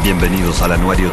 Bienvenidos al anuario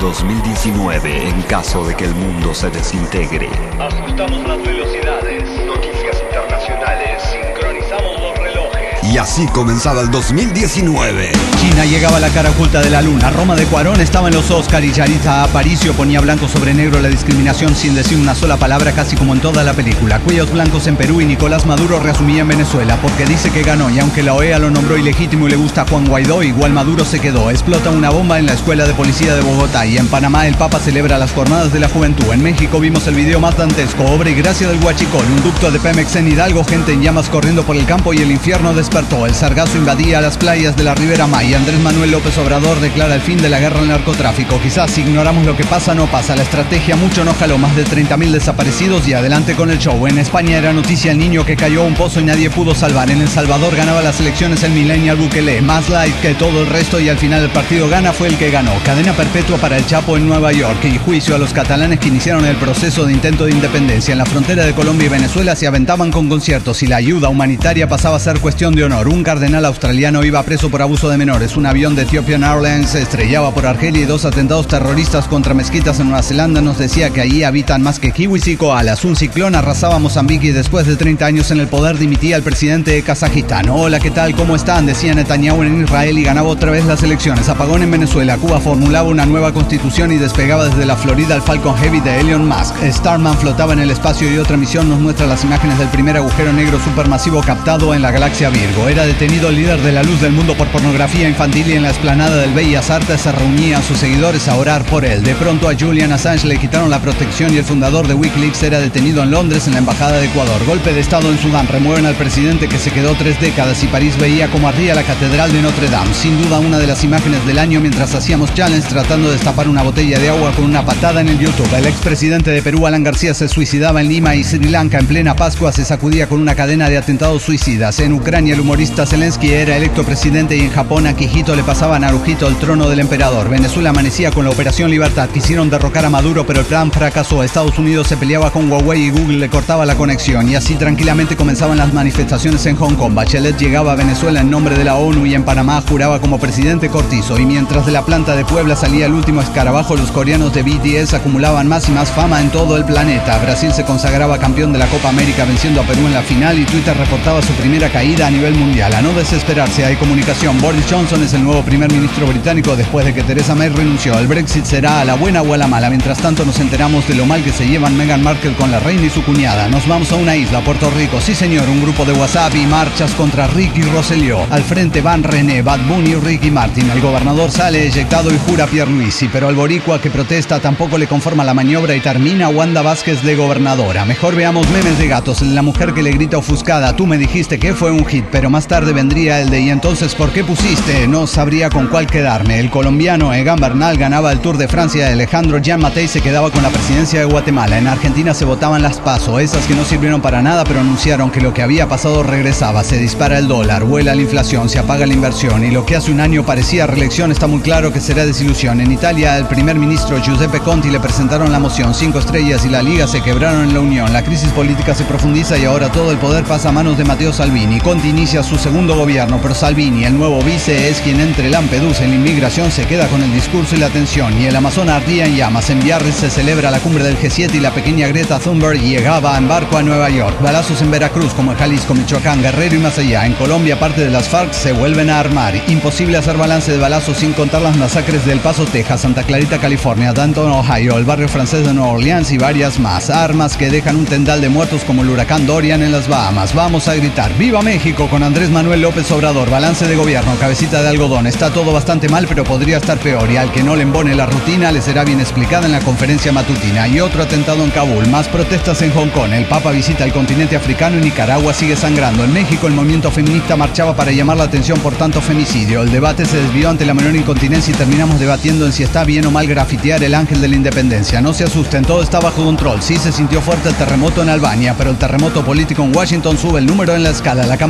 2019 en caso de que el mundo se desintegre. Ajustamos las velocidades. Noticias internacionales. Sincronizamos los relojes. Y así comenzaba el 2019. China llegaba a la cara oculta de la luna. Roma de Cuarón estaba en los Oscar y Yaritza Aparicio ponía blanco sobre negro la discriminación sin decir una sola palabra, casi como en toda la película. Cuellos blancos en Perú y Nicolás Maduro reasumía en Venezuela porque dice que ganó, y aunque la OEA lo nombró ilegítimo y le gusta a Juan Guaidó, igual Maduro se quedó. Explota una bomba en la escuela de policía de Bogotá, y en Panamá el Papa celebra las jornadas de la juventud. En México vimos el video más dantesco, obra y gracia del Huachicol, un ducto de Pemex en Hidalgo, gente en llamas corriendo por el campo y el infierno despertó. El sargazo invadía las playas de la Ribera Maya. Andrés Manuel López Obrador declara el fin de la guerra al narcotráfico. Quizás si ignoramos lo que pasa, no pasa. La estrategia mucho no jaló, más de 30.000 desaparecidos y adelante con el show. En España era noticia el niño que cayó a un pozo y nadie pudo salvar. En El Salvador ganaba las elecciones el millennial Bukele, más light que todo el resto, y al final el partido Gana fue el que ganó. Cadena perpetua para el Chapo en Nueva York y juicio a los catalanes que iniciaron el proceso de intento de independencia. En la frontera de Colombia y Venezuela se aventaban con conciertos y la ayuda humanitaria pasaba a ser cuestión de honor. Un cardenal australiano iba preso por abuso de menores. Un avión de Ethiopian Airlines se estrellaba por Argelia y 2 atentados terroristas contra mezquitas en Nueva Zelanda nos decía que allí habitan más que kiwis y koalas. Un ciclón arrasaba Mozambique y después de 30 años en el poder dimitía el presidente de Kazajistán. Hola, ¿qué tal? ¿Cómo están? Decía Netanyahu en Israel y ganaba otra vez las elecciones. Apagón en Venezuela. Cuba formulaba una nueva constitución y despegaba desde la Florida el Falcon Heavy de Elon Musk. Starman flotaba en el espacio y otra misión nos muestra las imágenes del primer agujero negro supermasivo captado en la galaxia Virgo. Era detenido el líder de la luz del mundo por pornografía infantil y en la explanada del Bellas Artes se reunían sus seguidores a orar por él. De pronto a Julian Assange le quitaron la protección y el fundador de Wikileaks era detenido en Londres en la embajada de Ecuador. Golpe de estado en Sudán, remueven al presidente que se quedó 3 décadas y París veía cómo ardía la catedral de Notre Dame. Sin duda una de las imágenes del año mientras hacíamos challenge tratando de destapar una botella de agua con una patada en el YouTube. El expresidente de Perú, Alan García, se suicidaba en Lima y Sri Lanka en plena Pascua se sacudía con una cadena de atentados suicidas. En Ucrania el humorista Zelensky era electo presidente y en Japón a Akihito le pasaba a Naruhito el trono del emperador. Venezuela amanecía con la Operación Libertad. Quisieron derrocar a Maduro pero el plan fracasó. Estados Unidos se peleaba con Huawei y Google le cortaba la conexión. Y así tranquilamente comenzaban las manifestaciones en Hong Kong. Bachelet llegaba a Venezuela en nombre de la ONU y en Panamá juraba como presidente Cortizo. Y mientras de la planta de Puebla salía el último escarabajo, los coreanos de BTS acumulaban más y más fama en todo el planeta. Brasil se consagraba campeón de la Copa América venciendo a Perú en la final y Twitter reportaba su primera caída a nivel mundial. A no desesperarse, hay comunicación. Boris Johnson es el nuevo primer ministro británico después de que Theresa May renunció. El Brexit será a la buena o a la mala. Mientras tanto nos enteramos de lo mal que se llevan Meghan Markle con la reina y su cuñada. Nos vamos a una isla, Puerto Rico. Sí señor, un grupo de WhatsApp y marchas contra Ricky Rosselló. Al frente van René, Bad Bunny y Ricky Martin. El gobernador sale eyectado y jura Pierluisi, pero al boricua que protesta tampoco le conforma la maniobra y termina Wanda Vázquez de gobernadora. Mejor veamos memes de gatos. La mujer que le grita ofuscada: tú me dijiste que fue un hit, pero más tarde vendría el de ¿y entonces por qué pusiste? No sabría con cuál quedarme. El colombiano Egan Bernal ganaba el Tour de Francia. Alejandro Jean Mattei se quedaba con la presidencia de Guatemala. En Argentina se votaban las PASO, esas que no sirvieron para nada, pero anunciaron que lo que había pasado regresaba. Se dispara el dólar, vuela la inflación, se apaga la inversión y lo que hace un año parecía reelección está muy claro que será desilusión. En Italia el primer ministro Giuseppe Conte le presentaron la moción 5 estrellas y la Liga se quebraron en la Unión. La crisis política se profundiza y ahora todo el poder pasa a manos de Matteo Salvini. Conte inicia su segundo gobierno, pero Salvini, el nuevo vice, es quien entre Lampedusa y la inmigración se queda con el discurso y la atención. Y el Amazonas ardía en llamas. En Biarritz se celebra la cumbre del G7 y la pequeña Greta Thunberg llegaba en barco a Nueva York. Balazos en Veracruz, como en Jalisco, Michoacán, Guerrero y más allá. En Colombia, parte de las FARC se vuelven a armar. Imposible hacer balance de balazos sin contar las masacres de El Paso, Texas, Santa Clarita, California, Danton, Ohio, el barrio francés de Nueva Orleans y varias más. Armas que dejan un tendal de muertos como el huracán Dorian en las Bahamas. Vamos a gritar ¡Viva México! Con Andrés Manuel López Obrador. Balance de gobierno, cabecita de algodón. Está todo bastante mal, pero podría estar peor. Y al que no le embone la rutina le será bien explicada en la conferencia matutina. Y otro atentado en Kabul. Más protestas en Hong Kong. El Papa visita el continente africano y Nicaragua sigue sangrando. En México el movimiento feminista marchaba para llamar la atención por tanto femicidio. El debate se desvió ante la menor incontinencia y terminamos debatiendo en si está bien o mal grafitear el ángel de la independencia. No se asusten, todo está bajo control. Sí se sintió fuerte el terremoto en Albania, pero el terremoto político en Washington sube el número en la escala. La Cámara Baja con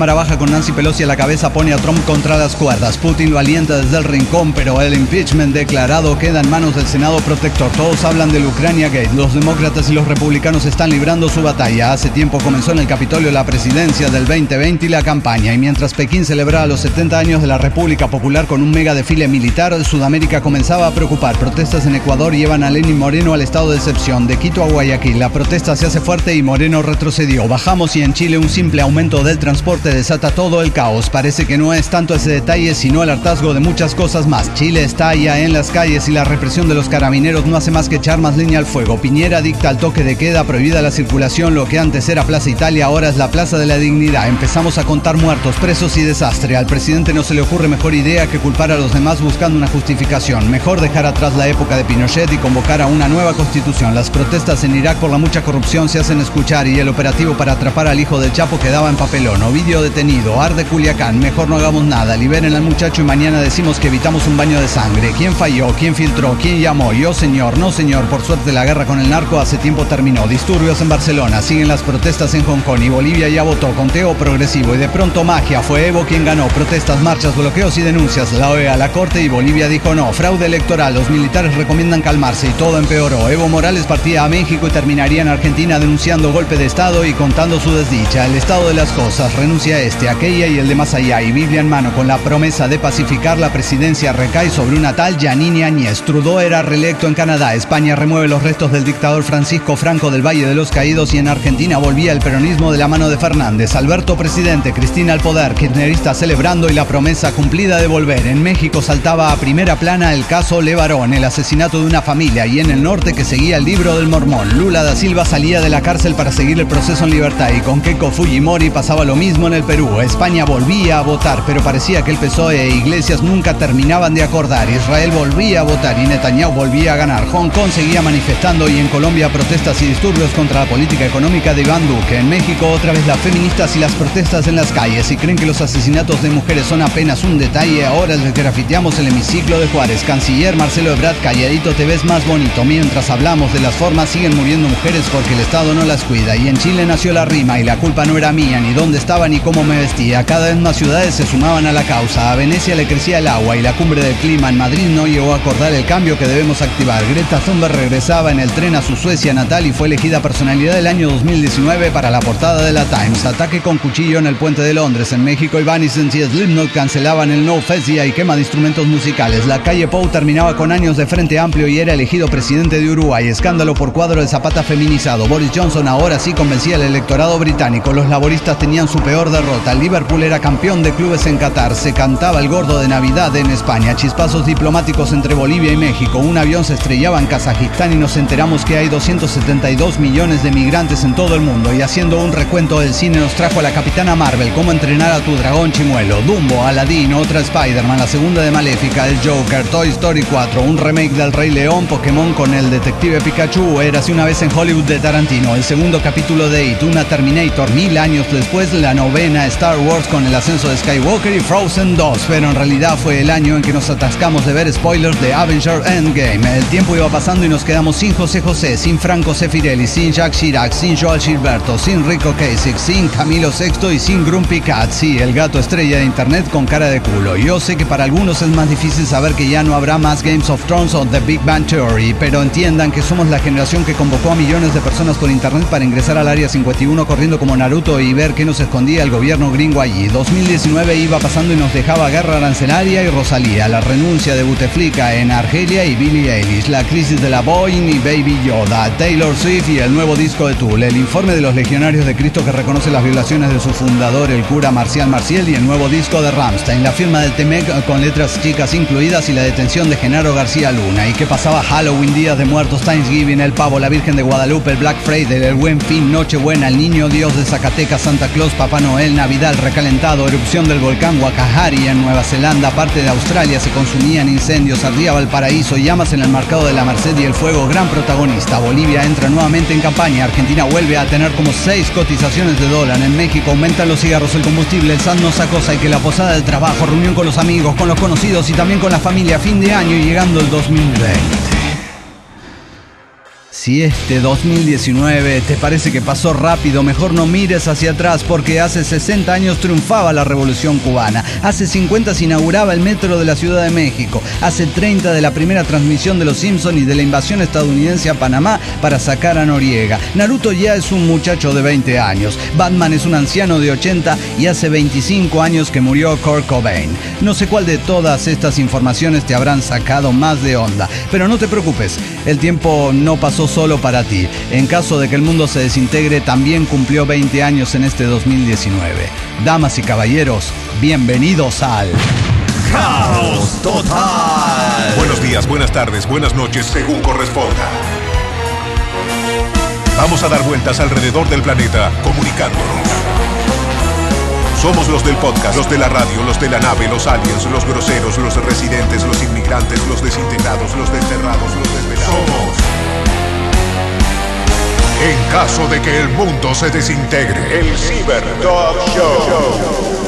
con Nancy Pelosi a la cabeza pone a Trump contra las cuerdas. Putin lo alienta desde el rincón, pero el impeachment declarado queda en manos del Senado protector. Todos hablan del Ucrania Gate. Los demócratas y los republicanos están librando su batalla. Hace tiempo comenzó en el Capitolio la presidencia del 2020 y la campaña. Y mientras Pekín celebraba los 70 años de la República Popular con un mega desfile militar, Sudamérica comenzaba a preocupar. Protestas en Ecuador llevan a Lenín Moreno al estado de excepción. De Quito a Guayaquil, la protesta se hace fuerte y Moreno retrocedió. Bajamos y en Chile un simple aumento del transporte desata todo el caos. Parece que no es tanto ese detalle, sino el hartazgo de muchas cosas más. Chile estalla en las calles y la represión de los carabineros no hace más que echar más leña al fuego. Piñera dicta el toque de queda, prohibida la circulación. Lo que antes era Plaza Italia ahora es la Plaza de la Dignidad. Empezamos a contar muertos, presos y desastre. Al presidente no se le ocurre mejor idea que culpar a los demás buscando una justificación. Mejor dejar atrás la época de Pinochet y convocar a una nueva constitución. Las protestas en Irak por la mucha corrupción se hacen escuchar y el operativo para atrapar al hijo del Chapo quedaba en papelón. Ovidio detenido, arde Culiacán, mejor no hagamos nada, liberen al muchacho y mañana decimos que evitamos un baño de sangre. ¿Quién falló? ¿Quién filtró? ¿Quién llamó? Yo señor, no señor, por suerte la guerra con el narco hace tiempo terminó. Disturbios en Barcelona, siguen las protestas en Hong Kong y Bolivia ya votó, conteo progresivo y de pronto magia, fue Evo quien ganó. Protestas, marchas, bloqueos y denuncias, la OEA, la Corte y Bolivia dijo no. Fraude electoral, los militares recomiendan calmarse y todo empeoró. Evo Morales partía a México y terminaría en Argentina denunciando golpe de Estado y contando su desdicha. El estado de las cosas, renuncia este, aquella y el de más allá, y Biblia en mano con la promesa de pacificar la presidencia recae sobre una tal Yanine Áñez. Trudeau era reelecto en Canadá, España remueve los restos del dictador Francisco Franco del Valle de los Caídos y en Argentina volvía el peronismo de la mano de Fernández. Alberto presidente, Cristina al poder, kirchnerista celebrando y la promesa cumplida de volver. En México saltaba a primera plana el caso Levarón, el asesinato de una familia, y en el norte que seguía el libro del Mormón. Lula da Silva salía de la cárcel para seguir el proceso en libertad y con Keiko Fujimori pasaba lo mismo en el Perú. España volvía a votar, pero parecía que el PSOE e Iglesias nunca terminaban de acordar. Israel volvía a votar y Netanyahu volvía a ganar. Hong Kong seguía manifestando y en Colombia protestas y disturbios contra la política económica de Iván Duque. En México otra vez las feministas y las protestas en las calles. Si creen que los asesinatos de mujeres son apenas un detalle, ahora les grafiteamos el hemiciclo de Juárez. Canciller Marcelo Ebrard, calladito te ves más bonito. Mientras hablamos de las formas, siguen muriendo mujeres porque el Estado no las cuida. Y en Chile nació la rima y la culpa no era mía, ni dónde estaba ni cómo me vestía. Cada vez más ciudades se sumaban a la causa. A Venecia le crecía el agua y la cumbre del clima en Madrid no llegó a acordar el cambio que debemos activar. Greta Thunberg regresaba en el tren a su Suecia natal y fue elegida personalidad del año 2019 para la portada de la Times. Ataque con cuchillo en el puente de Londres. En México, Evanescence y Slipknot cancelaban el No Fest y quema de instrumentos musicales. La calle Pou terminaba con años de Frente Amplio y era elegido presidente de Uruguay. Escándalo por cuadro de Zapata feminizado. Boris Johnson ahora sí convencía al electorado británico. Los laboristas tenían su peor derrota. Liverpool era campeón de clubes en Qatar. Se cantaba el gordo de Navidad en España. Chispazos diplomáticos entre Bolivia y México. Un avión se estrellaba en Kazajistán y nos enteramos que hay 272 millones de migrantes en todo el mundo. Y haciendo un recuento del cine nos trajo a la Capitana Marvel, Cómo entrenar a tu dragón chimuelo, Dumbo, Aladdin, otra Spider-Man, la segunda de Maléfica, el Joker, Toy Story 4, un remake del Rey León, Pokémon con el detective Pikachu, Érase una vez en Hollywood de Tarantino, el segundo capítulo de It, una Terminator 1000 años después, la novena Star Wars con el ascenso de Skywalker y Frozen 2, pero en realidad fue el año en que nos atascamos de ver spoilers de Avengers Endgame. El tiempo iba pasando y nos quedamos sin José José, sin Franco Sefirelli, sin Jacques Chirac, sin Joel Gilberto, sin Rico Kasich, sin Camilo VI y sin Grumpy Cat, sí, el gato estrella de internet con cara de culo. Yo sé que para algunos es más difícil saber que ya no habrá más Games of Thrones o The Big Bang Theory, pero entiendan que somos la generación que convocó a millones de personas por internet para ingresar al Área 51 corriendo como Naruto y ver qué nos escondía el gobierno gringo allí. 2019 iba pasando y nos dejaba guerra arancelaria y Rosalía, la renuncia de Bouteflika en Argelia y Billie Eilish, la crisis de la Boeing y Baby Yoda, Taylor Swift y el nuevo disco de Tool, el informe de los legionarios de Cristo que reconoce las violaciones de su fundador, el cura Marcial Marcial, y el nuevo disco de Rammstein, la firma del Temec con letras chicas incluidas y la detención de Genaro García Luna. ¿Y qué pasaba? Halloween, Días de Muertos, Thanksgiving, el Pavo, la Virgen de Guadalupe, el Black Friday, el Buen Fin, Nochebuena, el Niño Dios de Zacatecas, Santa Claus, Papá Noel, Navidad, recalentado, erupción del volcán Wakahari en Nueva Zelanda, parte de Australia, se consumían incendios, ardía Valparaíso, llamas en el mercado de la Merced y el fuego, gran protagonista. Bolivia entra nuevamente en campaña, Argentina vuelve a tener como 6 cotizaciones de dólar, en México aumentan los cigarros, el combustible, el SAT nos acosa y que la posada del trabajo, reunión con los amigos, con los conocidos y también con la familia, fin de año y llegando el 2020. Si este 2019 te parece que pasó rápido, mejor no mires hacia atrás, porque hace 60 años triunfaba la Revolución Cubana, hace 50 se inauguraba el metro de la Ciudad de México, hace 30 de la primera transmisión de Los Simpson y de la invasión estadounidense a Panamá para sacar a Noriega. Naruto ya es un muchacho de 20 años, Batman es un anciano de 80 y hace 25 años que murió Kurt Cobain. No sé cuál de todas estas informaciones te habrán sacado más de onda, pero no te preocupes, el tiempo no pasó solo para ti. En caso de que el mundo se desintegre, también cumplió 20 años en este 2019. Damas y caballeros, bienvenidos al Caos Total. Buenos días, buenas tardes, buenas noches, según corresponda. Vamos a dar vueltas alrededor del planeta, comunicándonos. Somos los del podcast, los de la radio, los de la nave, los aliens, los groseros, los residentes, los inmigrantes, los desintegrados, los desterrados, los desvelados. Somos. En caso de que el mundo se desintegre, el Cyber Talk Show.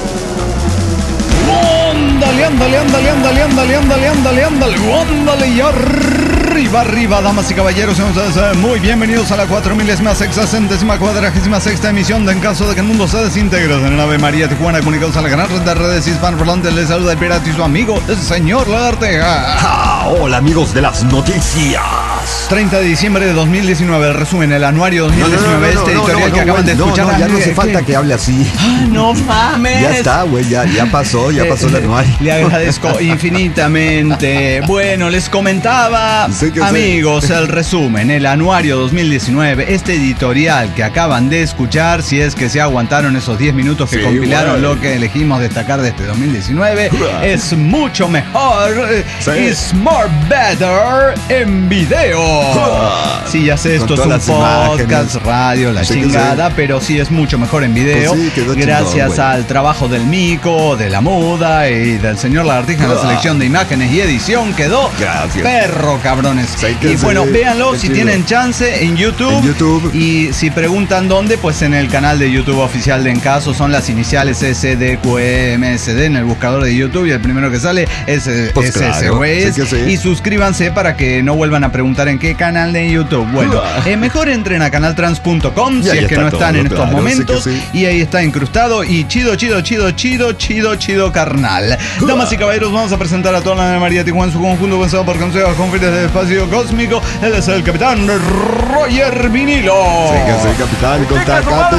Ándale, y arriba, damas y caballeros, muy bienvenidos a la 4000+660ª emisión de En caso de que el mundo se desintegre de la nave María Tijuana, comunicados a la gran red de redes hispanoparlantes. Les saluda el pirata y su amigo, el señor Lagarteja. Hola amigos de las noticias. 30 de diciembre de 2019, el resumen, el anuario 2019, editorial que acaban de escuchar. Ya no hace falta que hable así. No mames. Ya está, güey, ya pasó el anuario. Le agradezco infinitamente. Bueno, les comentaba, amigos, el resumen, el anuario 2019, este editorial que acaban de escuchar, si es que se aguantaron esos 10 minutos que compilaron lo que elegimos destacar de este 2019, es mucho mejor, is more better en video. Sí, ya sé, esto es un podcast, radio, la chingada, pero sí es mucho mejor en video. Gracias al trabajo del Mico, de la Muda y del señor Lagartija en la selección de imágenes y edición. Quedó perro, cabrones. Y bueno, véanlo si tienen chance en YouTube. Y si preguntan dónde, pues en el canal de YouTube oficial de En Caso. Son las iniciales SDQMSD en el buscador de YouTube y el primero que sale es ese, güey. Y suscríbanse para que no vuelvan a preguntar en qué canal de YouTube. Bueno, mejor entren a canaltrans.com si es que no están en estos momentos. Y ahí está incrustado y chido, carnal. Damas y caballeros, vamos a presentar a toda la de María Tijuana en su conjunto, pensado por consejos con fines de espacio cósmico. Él es el capitán Roger Vinilo. Sí, capitán, contáctate.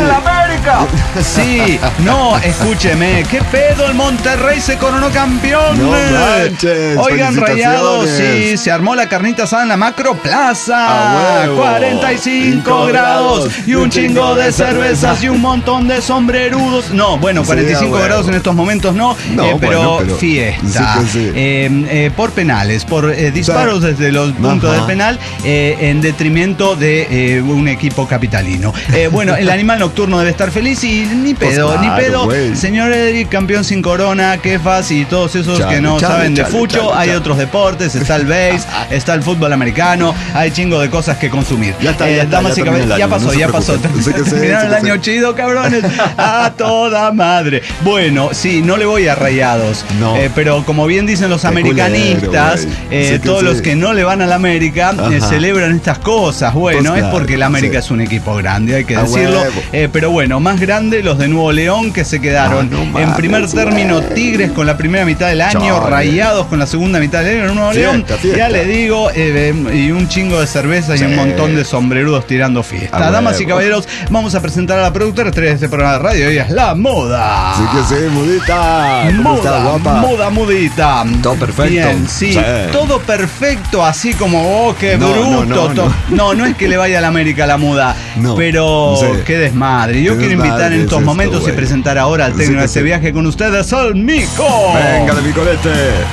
Sí, no, escúcheme, ¿qué pedo? El Monterrey se coronó campeón. No manches. Oigan, Rayados, sí, se armó la carnita asada en la Macro Plaza. 45 grados y un chingo de cervezas y un montón de sombrerudos. No, bueno, 45 grados en estos momentos pero fiesta. Por penales, por disparos desde los puntos del penal en detrimento de un equipo capitalino. Bueno, el animal nocturno debe estar feliz y ni pedo. Wey. Señor Edric, campeón sin corona, Kefas y todos esos que no saben de fucho. Hay otros deportes, está el base, está el fútbol americano, hay chingo de cosas que consumir. Damas y caballeros, ya pasó. Terminaron el año chido, cabrones. A toda madre. Bueno, sí, no le voy a Rayados. Pero como bien dicen los americanistas, todos los que no le van a la América celebran estas cosas. Bueno, es porque la América es un equipo grande, hay que decirlo. Pero bueno, más grande los de Nuevo León, que se quedaron en primer término Tigres con la primera mitad del año, Rayados con la segunda mitad del año. Nuevo León, ya le digo, y un chingo de cerveza y un montón de sombrerudos tirando fiesta. Damas y caballeros, vamos a presentar a la productora estrella de este programa de radio. Ella es la Moda. Sí, Mudita. ¿Cómo estás, guapa? Mudita. Todo perfecto. Bien, sí, todo perfecto, así como, qué bruto. No es que le vaya a la América la Muda, pero qué desmadre. Yo quiero invitar en estos momentos y presentar ahora al técnico de este viaje con ustedes, el Mico. Venga, de Micolete.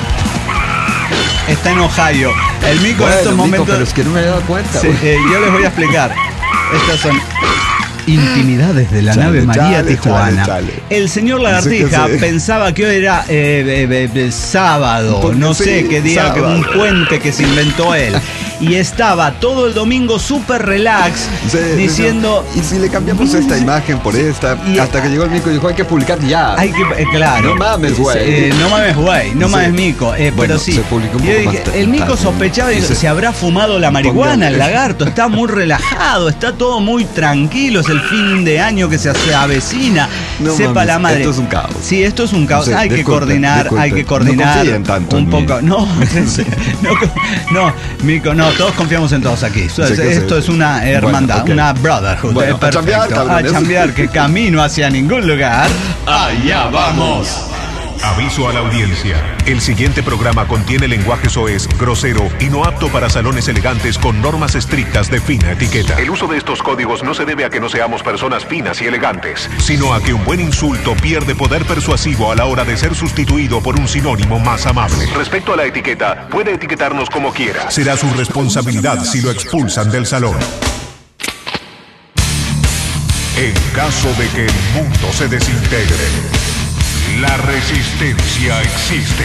Está en Ohio. El Mico en estos momentos. Pero es que no me he dado cuenta. Yo les voy a explicar. Estas son intimidades de la nave María Tijuana. El señor Lagartija pensaba que hoy era sábado, no sé qué día, un puente que se inventó él. y estaba todo el domingo súper relax, Sí, diciendo... no. Y si le cambiamos esta imagen por esta, Y- hasta que llegó el Mico y dijo, hay que publicar ya. Hay que, claro. No mames, güey. No mames, güey. No Sí. mames, Mico. Pero Bueno, sí. se publicó un Yo poco dije, más el Mico tarde. sospechaba y dijo, Dice, se habrá fumado la marihuana, póngale. el lagarto. Está muy relajado, está todo muy tranquilo. Es el fin de año que se avecina. No Sepa mames, la madre. esto es un caos. Sí, esto es un caos. Sí, hay que disculpe, coordinar, disculpe. hay que No coordinar. confíen tanto un en mí. poco. No, no, Mico, no, todos confiamos en todos aquí. Esto es una hermandad, Bueno, ok. una brotherhood. Bueno, a perfecto. chambear, cabrones. A chambear, que camino hacia ningún lugar. Allá vamos. Aviso a la audiencia. El siguiente programa contiene lenguaje soez, grosero y no apto para salones elegantes con normas estrictas de fina etiqueta. El uso de estos códigos no se debe a que no seamos personas finas y elegantes, sino a que un buen insulto pierde poder persuasivo a la hora de ser sustituido por un sinónimo más amable. Respecto a la etiqueta, puede etiquetarnos como quiera. Será su responsabilidad si lo expulsan del salón. En caso de que el mundo se desintegre, la resistencia existe.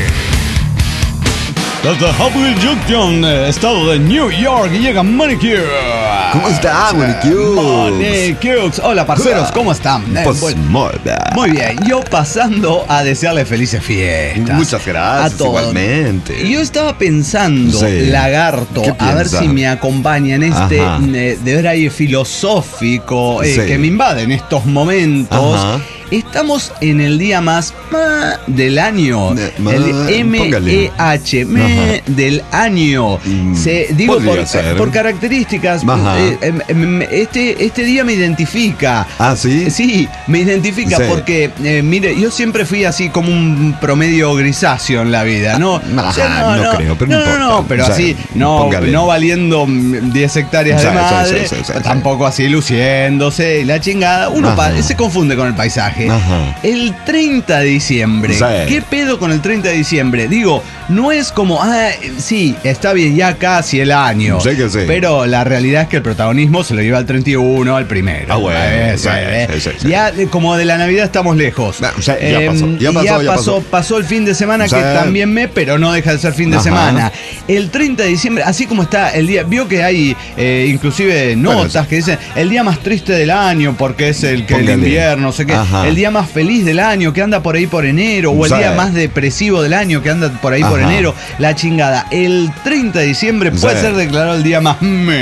Desde Hopwell Junction, estado de New York, llega Manicure. ¿Cómo está, Manicure? Manicure. Hola, parceros, ¿cómo están? Pues Muy bien, yo pasando a desearles felices fiestas. Muchas gracias, a todos. igualmente. Yo estaba pensando, Sí. lagarto, ¿Qué a ver piensa? si me acompaña en este Ajá. drive filosófico Sí. que me invade en estos momentos. Ajá. Estamos en el día más del año. El póngale. MEH, Ajá. del año. Digo podría ser. por características. Ajá. Este día me identifica. Ah, ¿sí? Sí, me identifica Sí. porque, mire, yo siempre fui así como un promedio grisáceo en la vida, ¿no? Ajá, no creo, pero no importa. pero O sea, así, no póngale. valiendo 10 hectáreas Sí, de madre, sí, tampoco así luciéndose y la chingada. Uno Ajá. se confunde con el paisaje. Ajá. El 30 de diciembre, Sí. ¿qué pedo con el 30 de diciembre? Digo, no es como, sí, está bien, ya casi el año. Sí que sí. Pero la realidad es que el protagonismo se lo lleva al 31, al primero. Ah, bueno, Eso, sí. Ya como de la Navidad estamos lejos. Ya Pasó el fin de semana Sí. que también pero no deja de ser fin de Ajá. semana. El 30 de diciembre, así como está el día, vio que hay inclusive notas Bueno, que dicen el día más triste del año porque es el Póngale. invierno, no sé qué, Ajá. el día más feliz del año que anda por ahí por enero, o el Sí. día más depresivo del año que anda por ahí por Ajá. enero, la chingada. El 30 de diciembre puede Sí. ser declarado el día más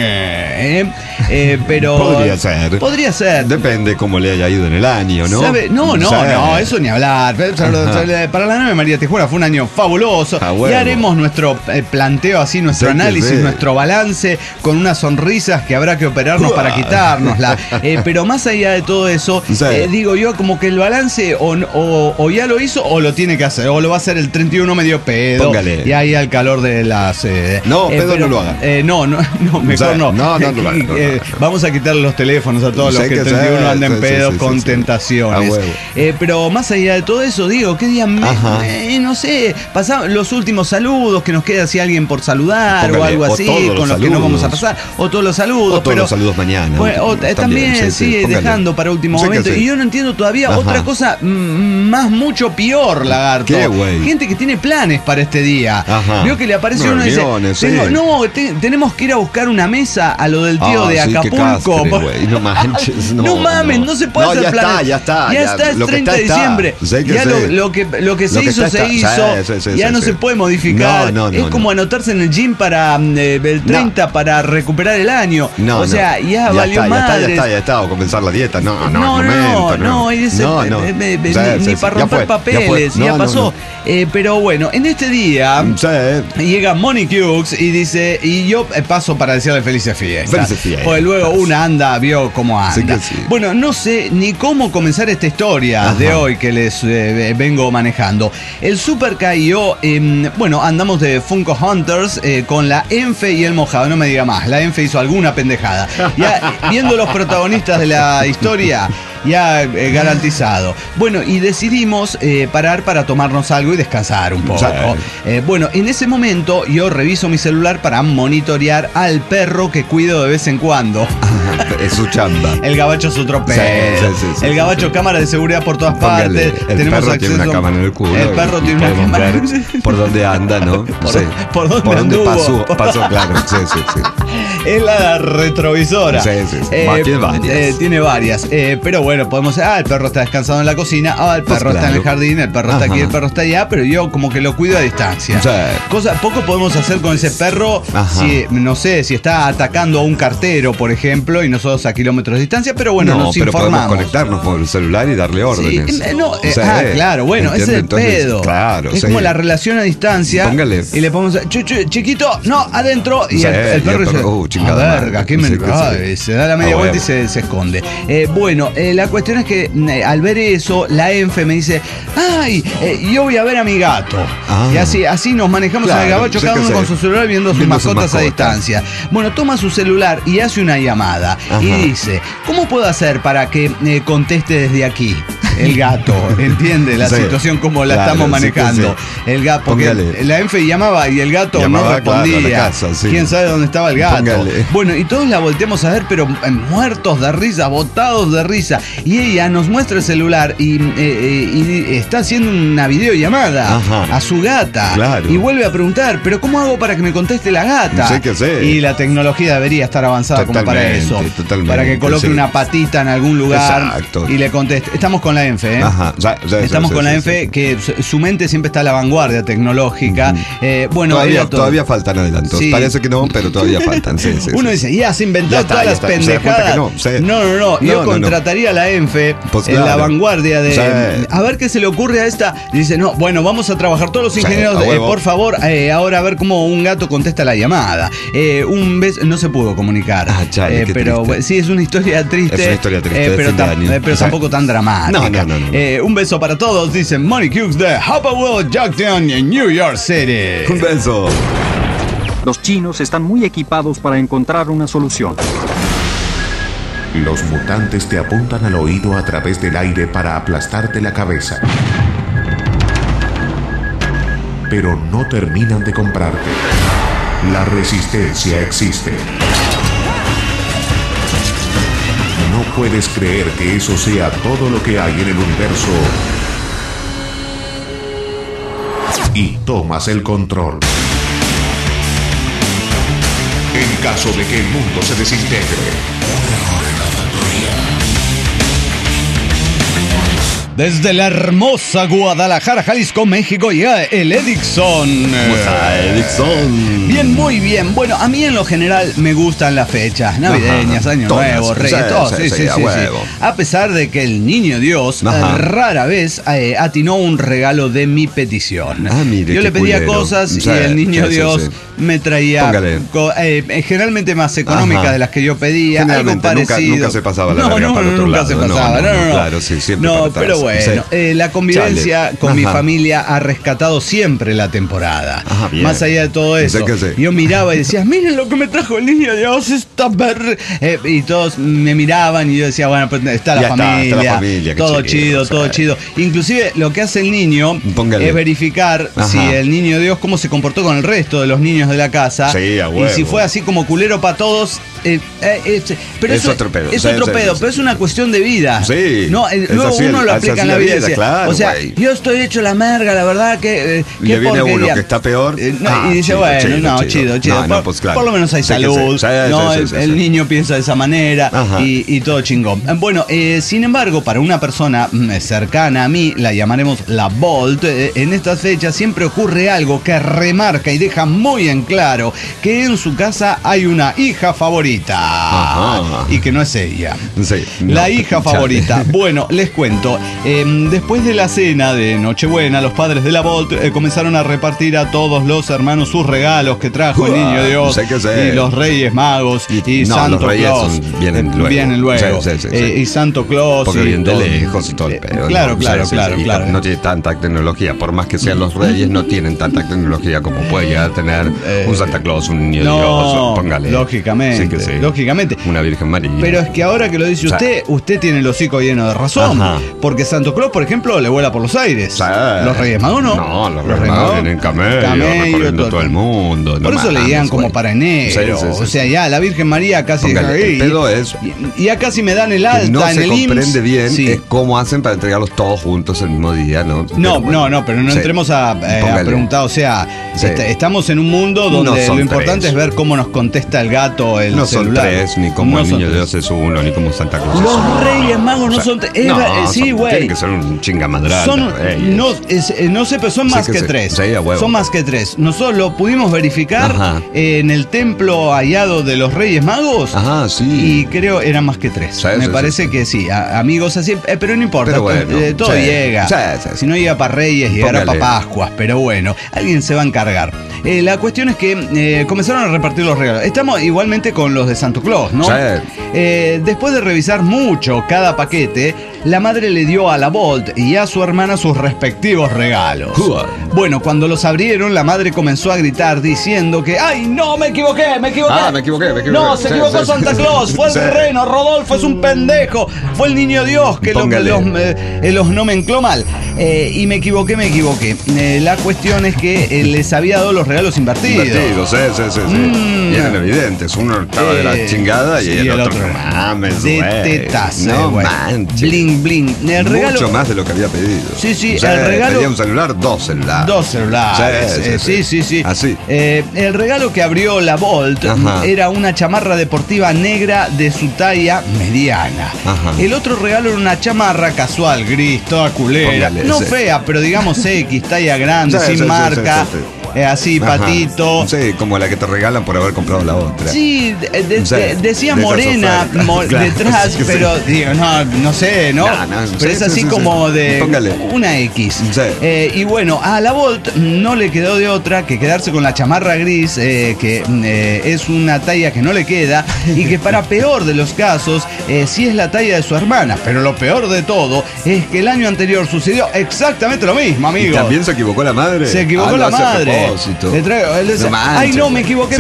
pero Podría ser. Podría ser. Depende cómo le haya ido en el año, ¿no? ¿Sabe? No, Sí. eso ni hablar. Para la 9 María Tijuana fue un año fabuloso. Ah, bueno. Y haremos nuestro planteo así, nuestro Sí que análisis, sí. nuestro balance, con unas sonrisas que habrá que operarnos para quitárnosla. Pero más allá de todo eso, Sí. digo yo, como que el balance o ya lo hizo o lo tiene que hacer, o lo va a hacer el 31 medio pedo. Póngale. Y ahí al calor de las. No, pedo no lo haga. No, mejor Sí. no. No lo haga, no lo haga. Vamos a quitarle los teléfonos a todos Sí los que que el 31 sí, anden sí, pedos sí, con sí, sí. tentaciones. A huevo. Pero más allá de todo eso, digo, ¿qué día Ajá. no sé, pasamos los últimos saludos que nos queda si alguien por saludar Póngale, o algo o así, todos los con los que no vamos a saludos. pasar, o todos los saludos. O todos los saludos mañana. Bueno, también, sí, póngale. dejando para último Sí que momento. sí. Y yo no entiendo todavía Ajá. otra cosa mucho peor, lagarto. ¿Qué, güey? Gente que tiene planes para este día. Ajá. Vio que le apareció uno y dice, Reuniones, sí. tenemos que ir a buscar una mesa a lo del tío de Sí, qué Acapulco. castre, güey. No manches, No mames, no se puede hacer ya planes. Ya está, Ya está, es lo que 30 de está, diciembre. Sí que Ya sí. lo que se Lo que hizo, está, se está. hizo. Sí, Ya sí, no sí. se puede modificar. No, es como anotarse en el gym para el 30 para recuperar el año. No, o sea, ya ya valió está, madres. ya está, o comenzar la dieta. No, ni para romper papeles, ya pasó. Pero bueno, en este día llega Monique Hughes y dice, y yo paso para decirle felices fiestas. Felices fiestas. Pues luego una vio cómo anda. Sí que sí. Bueno, no sé ni cómo comenzar esta historia de hoy que les vengo manejando. El Super K.I.O. Bueno, andamos de Funko Hunters con la Enfe y el mojado, no me diga más. La Enfe hizo alguna pendejada. Ya viendo los protagonistas de la historia, ya garantizado. Bueno, y decidimos parar para tomarnos algo y descansar un poco. Bueno, en ese momento yo reviso mi celular para monitorear al perro que cuido de vez en cuando. Es su chamba. El gabacho es otro pedo. Sí, el gabacho, cámara de seguridad por todas Póngale, partes. el Tenemos perro acceso. tiene una cámara en el culo. El perro tiene una podemos cámara. ver por dónde anda, ¿no? por dónde anduvo. pasó, claro. Sí. Es la retrovisora. Sí. Tiene varias. Tiene varias. Pero bueno, podemos decir, el perro está descansado en la cocina, el Pues perro está en el jardín, el perro está aquí, Ajá. el perro está allá, pero yo como que lo cuido a distancia. Sí. Poco podemos hacer con ese perro si, no sé, si está atacando a un cartero, por ejemplo, y nosotros a kilómetros de distancia, pero bueno, nos pero podemos informamos. conectarnos con el celular y darle órdenes. Sí, claro, bueno, ese es el pedo. Claro, es como la relación a distancia. Póngale. Y le ponemos, chiquito, no, adentro. Y Sí, el perro y el perro, dice, chingada verga, madre. ¿qué me Sí, que sí. se da la media vuelta y huevo. se esconde. Bueno, la cuestión es que al ver eso, la ENFE me dice, yo voy a ver a mi gato. Ah. Y así nos manejamos Claro, en el gabacho, sí cada que uno sí. con su celular viendo sus Viendo sus mascotas a mascotas. distancia. Bueno, toma su celular y hace una llamada. Ajá. Y dice, ¿cómo puedo hacer para que conteste desde aquí? El gato, ¿entiende? La Sí. situación como la Claro, estamos sí que manejando. sí. El gato, porque Póngale. la ENFE llamaba y el gato Llamaba, no respondía. claro, a la casa, sí. ¿Quién sabe dónde estaba el gato? Póngale. Bueno, y todos la volteamos a ver, pero muertos de risa, botados de risa. Y ella nos muestra el celular y está haciendo una videollamada Ajá. a su gata. Claro. Y vuelve a preguntar, ¿pero cómo hago para que me conteste la gata? Sí que sí. Y la tecnología debería estar avanzada como para Totalmente, eso. totalmente, Para que coloque sí. una patita en algún lugar Exacto. y le conteste. Estamos con la ENFE, ¿eh? Ajá. Estamos con la ENFE, que su mente siempre está a la vanguardia tecnológica. Bueno, Todavía faltan adelantos. Sí. Parece que no, pero todavía faltan. Sí. Uno dice, ya has inventado Ya está, todas ya las está. Se da cuenta pendejadas. que no, sí. No. Yo No. contrataría a la ENFE Pues en la claro. vanguardia de. Sí. A ver qué se le ocurre a esta. Y dice, no, bueno, vamos a trabajar todos los Sí, ingenieros. a huevo. Por favor, ahora a ver cómo un gato contesta la llamada. Un beso, no se pudo comunicar. Chale, qué pero triste. bueno, sí, es una historia triste. Es una historia triste de pero fin de año. pero O sea, tampoco tan dramática. No. Un beso para todos, dicen Money Cukes de Hopewell Junction en New York City. Un beso. Los chinos están muy equipados para encontrar una solución. Los mutantes te apuntan al oído a través del aire para aplastarte la cabeza. Pero no terminan de comprarte. La resistencia existe. No puedes creer que eso sea todo lo que hay en el universo. Y tomas el control. En caso de que el mundo se desintegre. Desde la hermosa Guadalajara, Jalisco, México, llega el Edixon. Edixon. Bien, muy bien. Bueno, a mí en lo general me gustan las fechas navideñas, Ajá. Año Todas. Nuevo, Reyes, Sí, todo. sí, a huevo. A pesar de que el niño Dios Ajá. rara vez atinó un regalo de mi petición. Mire, yo qué le pedía culero. cosas Sí, y el niño sí, Dios sí. me traía Póngale. generalmente más económicas Ajá. de las que yo pedía. Algo Generalmente, parecido. nunca se pasaba la no, verga no, para el otro nunca lado. se pasaba. No. Claro, sí, siempre No, para atrás. pero bueno, Sí. la convivencia Chale. con mi Ajá. familia ha rescatado siempre la temporada. Ajá, bien. Más allá de todo eso, Sé que sí. yo miraba y decía, miren lo que me trajo el niño Dios, y todos me miraban y yo decía, bueno, pues está la Ya está familia, la familia, qué todo chido, chido, todo sí. chido. Inclusive lo que hace el niño Póngale. es verificar Ajá. si el niño Dios cómo se comportó con el resto de los niños de la casa. Sí, a y huevo. si fue así como culero para todos. Pero Es eso, otro pedo. Es Sí, otro sí, pedo, sí, pero sí. es una cuestión de vida. Sí, No, es luego así uno lo es aplica así en la la vida. vida, Dice, claro, o sea, güey. yo estoy hecho la merga, la verdad que. Y le viene porquería. uno que está peor. Y dice, chido, bueno, chido, no, chido. No, pues claro. Por lo menos hay Sí que salud. sí. No, Sí, sí, el sí. niño piensa de esa manera Ajá. y todo chingón. Bueno, sin embargo, para una persona cercana a mí, la llamaremos la Bolt, en estas fechas siempre ocurre algo que remarca y deja muy en claro que en su casa hay una hija favorita. Ajá. Y que no es ella. Sí, no, La hija chale. favorita. Bueno, les cuento. Después de la cena de Nochebuena, los padres de la Bolt comenzaron a repartir a todos los hermanos sus regalos que trajo el niño Dios. Sé que sí. Y los Reyes Magos. Y No, Santo los Reyes Claus. vienen luego. Sí. Y Santo Claus. Porque y vienen de todo. lejos y todo el pedo. Claro, ¿no? claro, Sí, claro, y claro. no tiene tanta tecnología. Por más que sean los Reyes, no tienen tanta tecnología como puede llegar a tener un Santa Claus, un niño No, Dios. Póngale. lógicamente. Sí que sí. Lógicamente. Una Virgen María. Pero es que ahora que lo dice usted tiene el hocico lleno de razón. Ajá. Porque Santo Claus, por ejemplo, le vuela por los aires. Sí. Los Reyes Magos no. No, los Reyes Magos vienen camello, recorriendo todo el mundo. Por eso le llegan como para enero. Sí. O sea, ya la Virgen María casi... Póngale, el pedo es... Y ya casi me dan el alta no en se el IMSS. comprende bien Sí. es cómo hacen para entregarlos todos juntos el mismo día, ¿no? No, pero no entremos a preguntar, o sea, estamos en un mundo donde lo importante es ver cómo nos contesta el gato, el celular. No son tres, ni como el niño Dios es uno, ni como Santa Claus es Los uno. Reyes Magos no son tres. Sí, güey. Tienen que ser un chingamadral. No sé, pero son más que tres. Sí, a huevo. Son más que tres. Nosotros lo pudimos verificar en el templo hallado de los Reyes Magos. Ajá, sí. Y creo eran más que tres. Me parece que sí. Amigos así, pero no importa. Pero bueno, todo llega. Sí. Si no llega para Reyes, llegará para Pascuas. Pero bueno, alguien se va a encargar. La cuestión es que comenzaron a repartir los regalos. Estamos igualmente con los de Santo Claus, ¿no? Sí. Después de revisar mucho cada paquete, la madre le dio a la Bolt y a su hermana sus respectivos regalos. Bueno, cuando los abrieron, la madre comenzó a gritar diciendo que ¡ay, no, me equivoqué! Me equivoqué. No, se equivocó Santa Claus, fue el reno, Rodolfo es un pendejo, fue el niño Dios que los nomencló mal. Y me equivoqué. La cuestión es que les había dado los regalos invertidos. Sí. Y eran evidentes. Uno estaba de la chingada y el otro no mames, de güey. tetazo, No güey. manches. Bling. El regalo, mucho más de lo que había pedido. Sí, O sea, el regalo... pedía un celular, dos celulares. Sí. Así. El regalo que abrió la Bolt era una chamarra deportiva negra de su talla mediana. El otro regalo era una chamarra casual, gris, toda culera. No fea, pero digamos X, talla grande, sin marca. Así, patito. Sí, como la que te regalan por haber comprado la otra. Sí, decía morena detrás, pero digo, no sé, ¿no? Pero es así como de una X. Y bueno, a la Bolt no le quedó de otra que quedarse con la chamarra gris, que es una talla que no le queda y que para peor de los casos, sí es la talla de su hermana. Pero lo peor de todo es que el año anterior sucedió exactamente lo mismo, amigo. ¿Y también se equivocó la madre? Se equivocó la madre. Le traigo, ay, no, me equivoqué.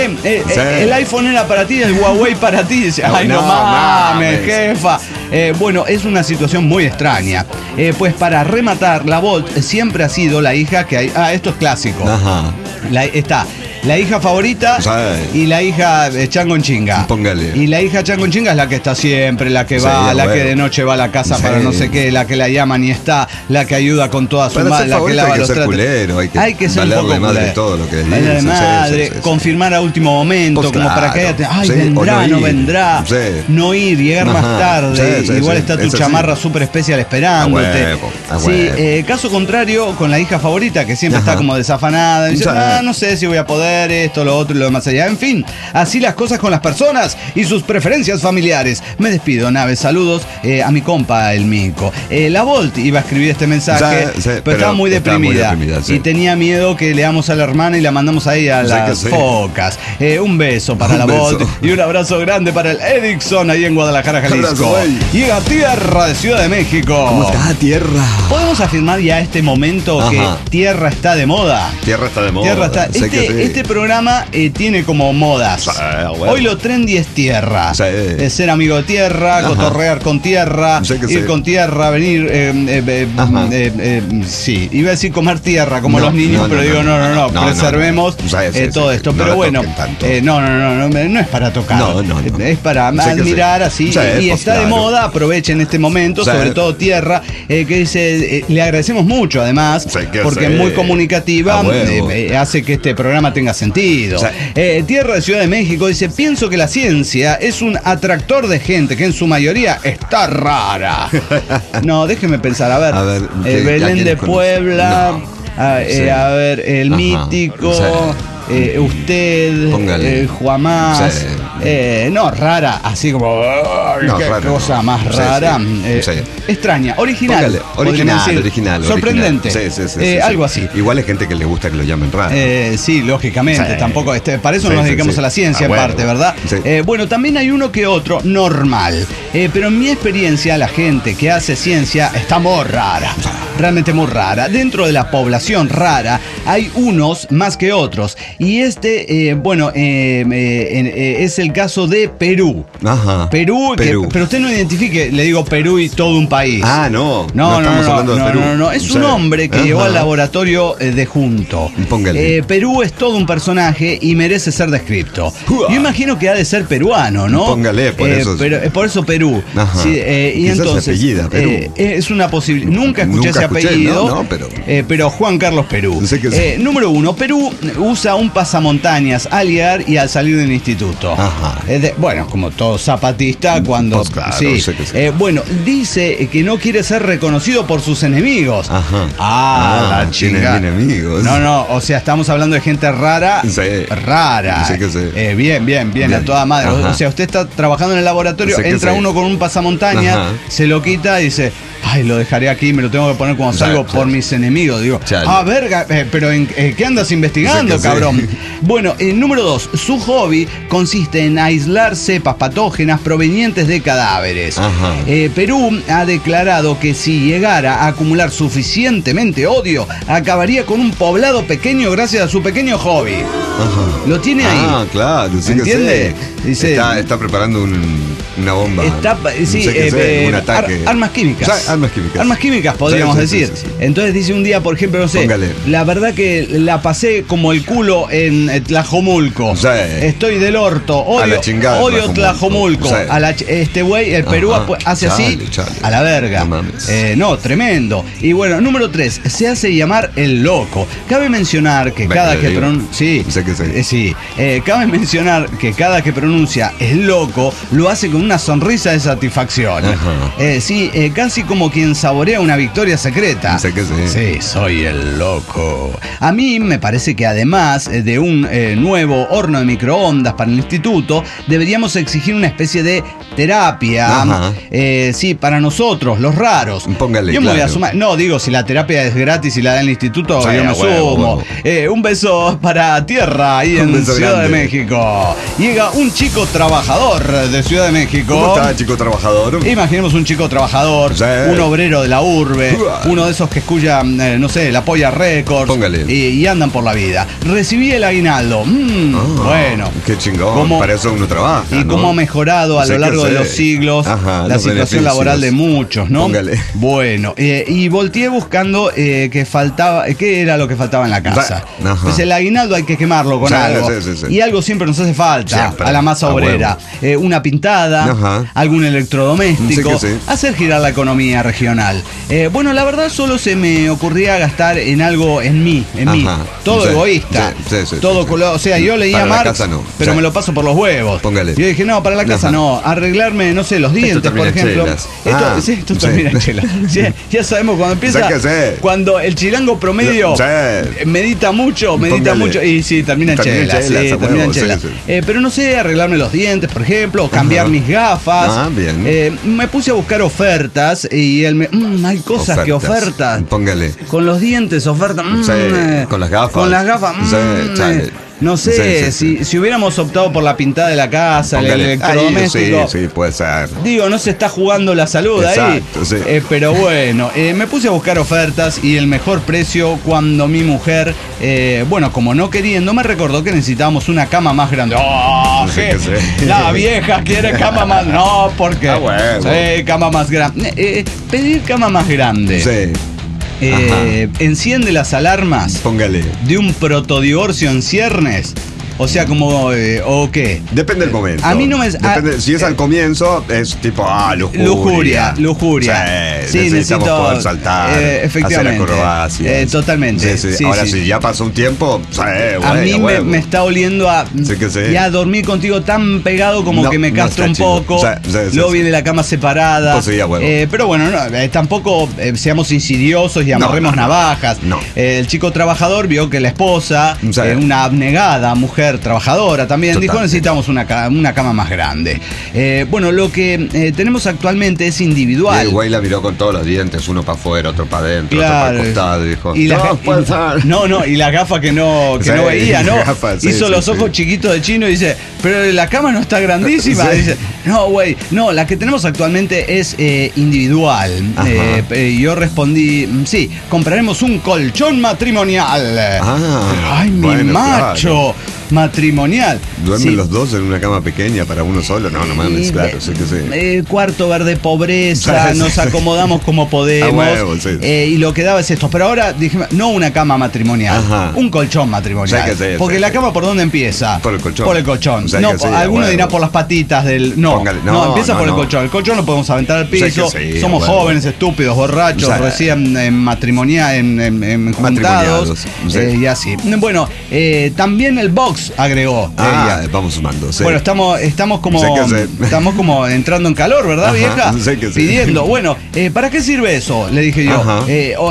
El iPhone era para ti, el Huawei para ti. Dice, ay, no mames, jefa. Bueno, es una situación muy extraña. Pues para rematar, la Bolt siempre ha sido la hija que hay. Esto es clásico. Está la hija favorita y la hija changonchinga. Póngale. Y la hija changonchinga es la que está siempre, la que va, la que de noche va a la casa para no sé qué, la que la llaman y está, la que ayuda con toda su madre, la que lava los tratos. Hay que ser un poco culero. De todo lo que de madre, confirmar a último momento, pues como para que haya, ay, vendrá, no vendrá, no ir, llegar más tarde, igual está tu chamarra super especial esperándote. Caso contrario con la hija favorita que siempre está como desafanada, dice, no sé si voy a poder esto, lo otro y lo demás allá. En fin, así las cosas con las personas y sus preferencias familiares. Me despido, Naves, saludos a mi compa, el Mico. La Bolt iba a escribir este mensaje, pero estaba muy deprimida y tenía miedo que leamos a la hermana y la mandamos ahí a las focas. Un beso para la Bolt y un abrazo grande para el Edixon ahí en Guadalajara, Jalisco. Llega Tierra de Ciudad de México. ¿Cómo está Tierra? ¿Podemos afirmar ya este momento que Tierra está de moda? Tierra está de moda. Este programa tiene como modas. Hoy lo trendy es Tierra. Ser amigo de Tierra, cotorrear con Tierra, ir con Tierra, venir. Sí, iba a decir comer tierra como los niños, pero digo, no, preservemos todo esto. Pero bueno, no es para tocar. Es para admirar así. Y está de moda, aprovechen este momento, sobre todo Tierra, que dice, le agradecemos mucho además, porque es muy comunicativa, hace que este programa tenga sentido. Tierra de Ciudad de México dice, pienso que la ciencia es un atractor de gente que en su mayoría está rara. No, déjeme pensar, a ver Belén de Puebla, a ver, el mítico, usted, Juamás, no, rara, así como, qué cosa más rara, extraña, original, sorprendente, algo así. Igual hay gente que le gusta que lo llamen raro. Sí, lógicamente, tampoco, para eso nos dedicamos a la ciencia en parte, ¿verdad? Bueno, también hay uno que otro normal, pero en mi experiencia la gente que hace ciencia está muy rara, realmente muy rara. Dentro de la población rara hay unos más que otros. Y este, es el caso de Perú. Ajá. Perú. Pero usted no identifique, le digo Perú y todo un país. Ah, no. No estamos hablando de Perú. No. Es un hombre que llegó al laboratorio de Junto. Póngale. Perú es todo un personaje y merece ser descrito. Yo imagino que ha de ser peruano, ¿no? Póngale, por eso. Pero, por eso Perú. Ajá. Sí, y quizás entonces, se apellida Perú. es una posibilidad. Nunca escuché ese apellido. Pero Juan Carlos Perú. Sé que sí. Número 1. Perú usa un pasamontañas al llegar y al salir del instituto. Ajá. Bueno, como todo zapatista, cuando. Pues claro, sí. sé que sí. Bueno, dice que no quiere ser reconocido por sus enemigos. Ajá. La chica. Tiene enemigos. No, o sea, estamos hablando de gente rara. Sí. Rara. Sí que sí. Bien, a toda madre. Ajá. O sea, usted está trabajando en el laboratorio, Sí que entra sí. uno con un pasamontañas, Ajá. se lo quita y dice, ay, lo dejaré aquí, me lo tengo que poner cuando salgo por mis enemigos. Digo, verga, pero ¿qué andas investigando, Sí que cabrón? sí. Bueno, número 2, su hobby consiste en aislar cepas patógenas provenientes de cadáveres. Ajá. Perú ha declarado que si llegara a acumular suficientemente odio, acabaría con un poblado pequeño gracias a su pequeño hobby. Ajá. Lo tiene ahí. Ah, claro. Sí ¿Entiende? Que sí. Dice, está preparando una bomba. Sí, un ataque. Armas químicas. O sea, armas químicas. Armas químicas, podríamos decir. Sí. Entonces dice un día, por ejemplo, no sé, Póngale. la verdad que la pasé como el culo en Tlajomulco. Sí. Estoy del orto. Odio, A la chingada odio Tlajomulco. Sí. Este güey, el Perú hace así Chale. a la verga. No mames. No, tremendo. Y bueno, número 3, se hace llamar el loco. Cabe mencionar que cada que pronuncia. Sí, sé que sí. cabe mencionar que cada que pronuncia el loco lo hace con una sonrisa de satisfacción. Casi como quien saborea una victoria secreta. Sé que sí. Sí, soy el loco. A mí me parece que además de un nuevo horno de microondas para el instituto, deberíamos exigir una especie de terapia. Ajá. Para nosotros, los raros. Póngale, yo me voy a claro. sumar. No, digo, si la terapia es gratis y la da el instituto, Sí, yo me sumo. Un beso para Tierra ahí en Ciudad de México. Llega un chico trabajador de Ciudad de México. ¿Cómo está, chico trabajador? Imaginemos un chico trabajador, Sí. un obrero de la urbe, uno de esos que escuchan, no sé, la Polla Records. Póngale. Y andan por la vida. Recibí el aguinaldo. Bueno. Qué chingón. Para eso uno trabaja. Y cómo ha mejorado a lo largo de los siglos la situación laboral de muchos, ¿no? Póngale. Bueno, y volteé buscando qué era lo que faltaba en la casa. Pues el aguinaldo hay que quemarlo con algo. Sí. Y algo siempre nos hace falta Siempre. a la masa obrera. Una pintada, algún electrodoméstico, hacer girar la economía regional. Bueno, la verdad solo se me ocurría gastar en algo en mí. Todo egoísta. Todo o sea, yo leía Marx, pero me lo paso por los huevos. Póngale. Yo dije, no, para la casa no. Arreglarme, no sé, los dientes, por ejemplo. Esto termina en chelas. Ya sabemos cuando empieza. Cuando el chilango promedio medita mucho. Y sí, termina en chelas. Termina en chelas. Pero no sé, arreglarme los dientes, por ejemplo, o cambiar mis gafas. Bien. Me puse a buscar ofertas y él me. Hay cosas que ofertas. Póngale. Con los dientes, ofertas. Con las gafas. Con las gafas. No sé, si hubiéramos optado por la pintada de la casa, el electrodoméstico. Sí, puede ser. Digo, no se está jugando la salud ahí. Pero bueno, me puse a buscar ofertas y el mejor precio cuando mi mujer, como no queriendo, me recordó que necesitábamos una cama más grande. La vieja quiere cama más. No, ¿por qué? Sí, cama más grande. Pedir cama más grande. Sí. Enciende las alarmas. Póngale. De un protodivorcio en ciernes. O sea, como, ¿o qué? Depende del momento. A mí no me... Depende, si es al comienzo, es tipo, lujuria. Sí, necesitamos poder saltar, efectivamente. hacer acrobacias. Totalmente. Ahora, si ya pasó un tiempo, a mí me está oliendo a ya dormir contigo tan pegado como que me castro un poco. Luego viene la cama separada. Pero bueno, tampoco seamos insidiosos y amarremos navajas. El chico trabajador vio que la esposa, una abnegada mujer, mujer trabajadora también, Totalmente. dijo necesitamos una cama más grande. Bueno, lo que tenemos actualmente es Y individual. el güey la miró con todos los dientes, uno para afuera, otro para adentro, Claro. otro para el costado, y dijo, Y las no, puede ser. no, y las gafas que no Sí, veía, ¿no? gafas, sí, Hizo sí, los sí. ojos chiquitos de chino y dice, pero la cama no está grandísima. Sí. Dice, no, güey, no, la que tenemos actualmente es individual. Ajá. Yo respondí, sí, compraremos un colchón matrimonial. Ay, mi bueno, macho. claro. Matrimonial. ¿Duermen Sí. los dos en una cama pequeña para uno solo? No, no mames, claro, sé que sí. Cuarto verde pobreza, Sí, nos sí. acomodamos como podemos. A huevo, sí. Y lo que daba es esto. Pero ahora dije, no una cama matrimonial, Ajá. un colchón matrimonial. Sí, que sí, porque sí, la sí. cama, ¿por dónde empieza? Por el colchón. Por el colchón. Sí, No, que sí, alguno a huevo. dirá por las patitas del. No, Póngale, no, no, empieza no, por el no. colchón. El colchón lo podemos aventar al Sí, que piso. sí, Somos a huevo. jóvenes, estúpidos, borrachos, Sí. recién juntados. Matrimoniados, sí. Y así. Bueno, también el box agregó. ella. Vamos sumando, sí. Bueno, estamos como Sé que sí. estamos como entrando en calor, ¿verdad, Ajá, vieja? sé que sí. Pidiendo. Bueno, ¿para qué sirve eso? Le dije yo. Ajá.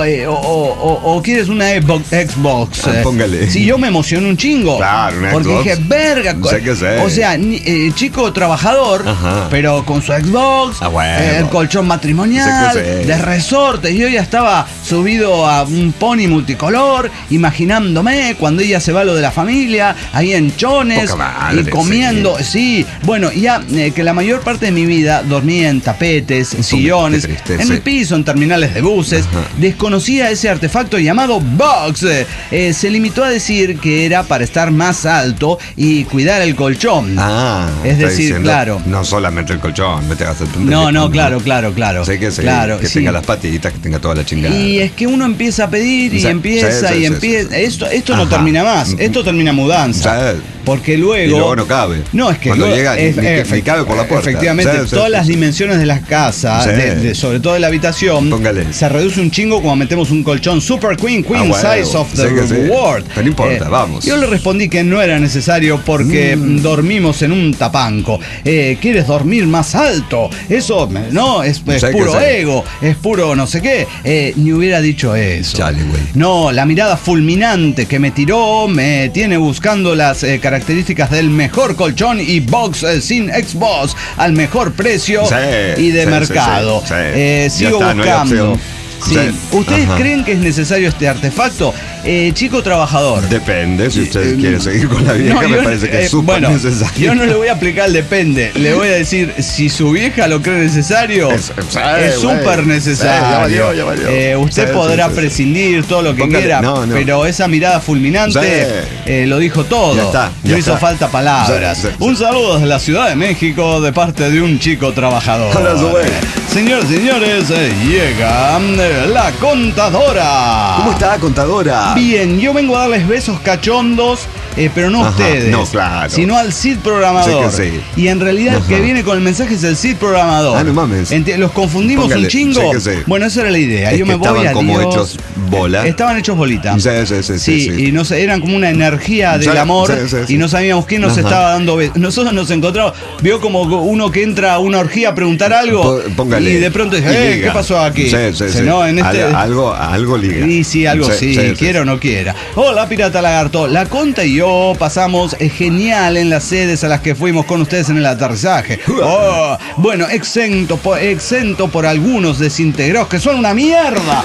O quieres una Xbox. Póngale. Si yo me emocioné un chingo. Claro, una porque Xbox. dije, verga. Sé que sé. O sea, chico trabajador, Ajá. pero con su Xbox, Ah, bueno. el colchón matrimonial, Sé que sé. de resortes. Yo ya estaba subido a un pony multicolor, imaginándome cuando ella se va a lo de la familia, ahí en chones, Poca madre, y comiendo. Sí, bueno, ya que la mayor parte de mi vida dormía en tapetes, en sillones, qué triste, en sí. el piso, en terminales de buses. Ajá. Desconocía ese artefacto llamado box. Se limitó a decir que era para estar más alto y cuidar el colchón. Es está decir, diciendo, claro. No solamente el colchón, me te vas a entender. No, claro. Sé que sí, claro, que sí. tenga las patitas, que tenga toda la chingada. Y es que uno empieza a pedir y Sí, empieza sí, y sí, empieza. sí. Esto no Ajá. termina más. Esto termina mudanza. Sí. Porque luego. Y luego no cabe. No, es que Cuando luego- llega, ni cabe por la puerta. Efectivamente, Sí, sí, todas sí, las sí. dimensiones de las casas, Sí. sobre todo de la habitación, Póngale. se reduce un chingo cuando metemos un colchón Super Queen huevo. Size of the Sí que sí. World. Pero no importa, vamos. Yo le respondí que no era necesario porque dormimos en un tapanco. ¿Quieres dormir más alto? Eso no, es Sé que puro sé. ego, es puro no sé qué. Ni hubiera dicho eso. Chale, güey. No, la mirada fulminante que me tiró me tiene buscando las características del mejor colchón y box sin Xbox al mejor precio Sí, y de sí, mercado. sí, sí. Ya Sigo está, no hay buscando. opción. Sí. Sí. ¿Ustedes Ajá. creen que es necesario este artefacto? Chico trabajador. Depende, si usted quiere seguir con la vieja, No, me yo- parece que es súper bueno, necesario. yo no le voy a aplicar el depende. Le voy a decir, si su vieja lo cree necesario, Es- es güey. súper necesario. Ya valió. Usted Sí, podrá sí, sí. prescindir todo lo que Póngale, quiera, no. pero esa mirada fulminante lo dijo todo. Ya está, ya no hizo está. falta palabras. Sí, sí, sí. Un saludo desde la Ciudad de México de parte de un chico trabajador. Hola, güey. Señores, llega la contadora. ¿Cómo está, contadora? Bien, yo vengo a darles besos cachondos, pero no a Ajá, ustedes, no, claro. sino al Cid programador. Sí que sí. Y en realidad el que Ajá. viene con el mensaje es el Cid programador. Ah, no mames. Los confundimos Póngale, un chingo. sí que sí. Bueno, esa era la idea. Es Yo que me voy estaban a como Dios. hechos bola. Estaban hechos bolitas. Sí. Y no sé, eran como una energía del Sí, amor sí. y no sabíamos quién nos Ajá. estaba dando besos. Nosotros nos encontramos, vio como uno que entra a una orgía a preguntar algo Póngale. y de pronto dice, Y liga. ¿qué pasó aquí? Sí. No, en este, Algo liga. y sí, algo sí, quiera o no quiera. Hola, Pirata Lagarto. La Conta y yo pasamos genial en las sedes a las que fuimos con ustedes en el aterrizaje. Bueno, exento por algunos desintegrados que son una mierda.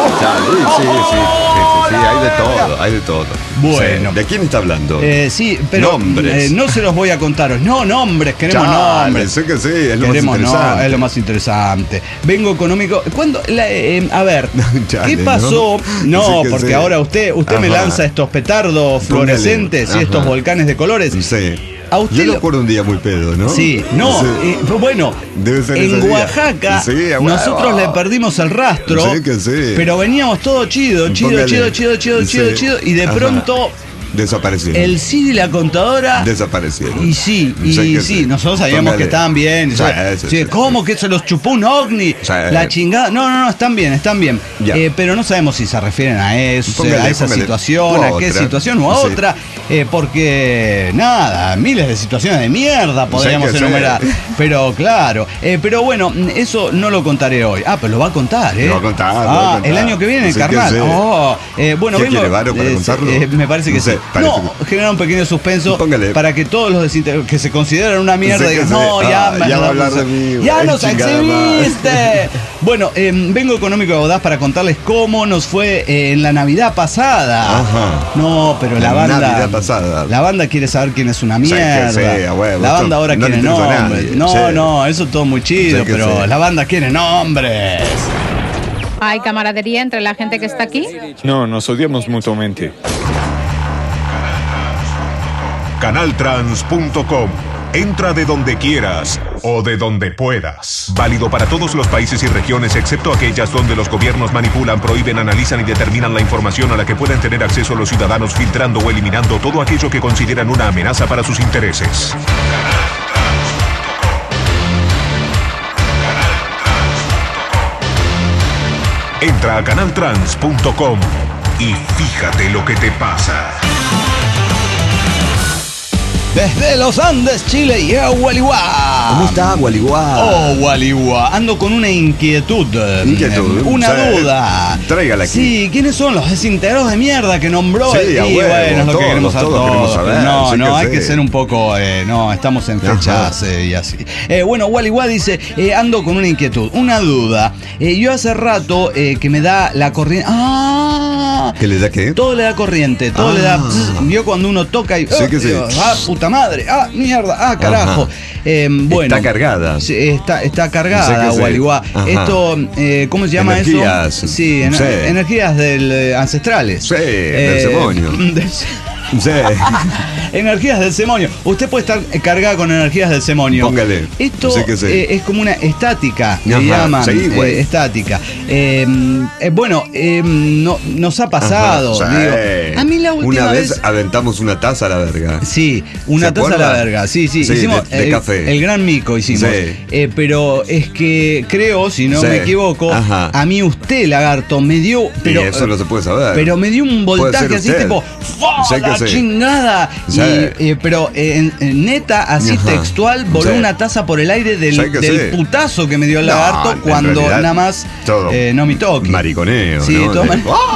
Sí, hay de todo. Bueno. Sí. ¿De quién está hablando? Sí, pero Nombres. no se los voy a contar hoy. No, nombres, queremos Chale, nombres. sé que sí, es lo Queremos, más interesante. no, es lo más interesante. Vengo económico. ¿Cuándo? A ver, Chale, ¿qué pasó? ¿no? No, Sí que porque sí. ahora usted me Ajá. lanza estos petardos fluorescentes y Ajá. estos volcanes de colores. Sí. A usted Yo lo lo- acuerdo un día muy pedo, ¿no? Sí, no, Sí. bueno, Debe ser ese en día. Oaxaca Sí, a huevo. nosotros le perdimos el rastro, Sí que sí. pero veníamos todo chido, Póngale. Sí. y de Ajá. pronto Desaparecieron. el Cid y la contadora. Desaparecieron. Y sí, Sé que nosotros sabíamos Póngale. que estaban bien. Sí. ¿Cómo que se los chupó un ovni? Sí. La chingada. No, están bien. Ya. Pero no sabemos si se refieren a eso, Póngale, a esa póngale. situación, O a a qué otra. situación o a Sí. otra. Porque, nada, miles de situaciones de mierda podríamos Sí que sí. enumerar. Pero claro. Pero bueno, eso no lo contaré hoy. Pero lo va a contar, ¿eh? Lo va a contar, lo va a contar. El año que viene, Sí que carnal. sí. Bueno, ¿Qué vengo. quiere, Varo, para contarlo? Me parece que No sé. sí. No, genera un pequeño suspenso. Póngale. Para que todos los que se consideran una mierda digan, no, ya va a hablar de mí. ¡Ya nos exhibiste! Bueno, vengo Económico de Audaz para contarles cómo nos fue en la Navidad pasada. Ajá. No, pero la banda. Navidad pasada. La banda quiere saber quién es una mierda. Sí, a huevo, la banda ahora no quiere le interesa a nombres. nadie. No, Sí. no, eso es todo muy chido, pero la banda quiere nombres. ¿Hay camaradería entre la gente que está aquí? No, nos odiamos mutuamente. Canaltrans.com. Entra de donde quieras o de donde puedas. Válido para todos los países y regiones, excepto aquellas donde los gobiernos manipulan, prohíben, analizan y determinan la información a la que pueden tener acceso los ciudadanos, filtrando o eliminando todo aquello que consideran una amenaza para sus intereses. Entra a canaltrans.com y fíjate lo que te pasa. Desde los Andes, Chile, y Gualeguá. ¿Cómo está, Gualeguá? Oh, Gualeguá. Ando con una inquietud. Una duda. Tráigala aquí. Sí, ¿quiénes son los desintegrados de mierda que nombró? Sí, Y bueno, es lo que queremos saber. queremos saber. No, Sí, no, hay sí. que ser un poco. No, estamos en fechas y así. Bueno, Gualeguá dice: ando con una inquietud, una duda. Yo hace rato que me da la corriente. ¿Qué le da qué? Todo le da corriente, todo le da. Vio cuando uno toca y. Sí que sí. Puta madre, mierda, carajo. Bueno, está cargada. Sí, está cargada, Sí que sí. Gualeguá. Ajá. Esto, ¿cómo se llama Energías. eso? Sí, Sí. energías ancestrales. Sí, del demonio. Sí. Energías del demonio. Usted puede estar cargada con energías del demonio. Póngale. Esto Sí que sí. es como una estática, Ajá, le llaman. sí, güey. Estática. Bueno, nos ha pasado. Ajá, sí. Digo, a mí la última Una vez aventamos una taza a la verga. Sí, una ¿Se taza a la acuerda? verga. Sí, hicimos de café. El gran mico hicimos. Sí. Pero es que creo, si no Sí. me equivoco, Ajá. a mí usted, lagarto, me dio. Pero, y eso no se puede saber. pero me dio un Puede voltaje ser así usted. tipo ¡fua! Sí que La sí. chingada. Sí. Pero neta, así Ajá. textual, voló Sí. una taza por el aire del Sí que del sí. putazo que me dio el No, lagarto en cuando realidad, nada más todo no me toque. mariconeo, Sí, ¿no? todo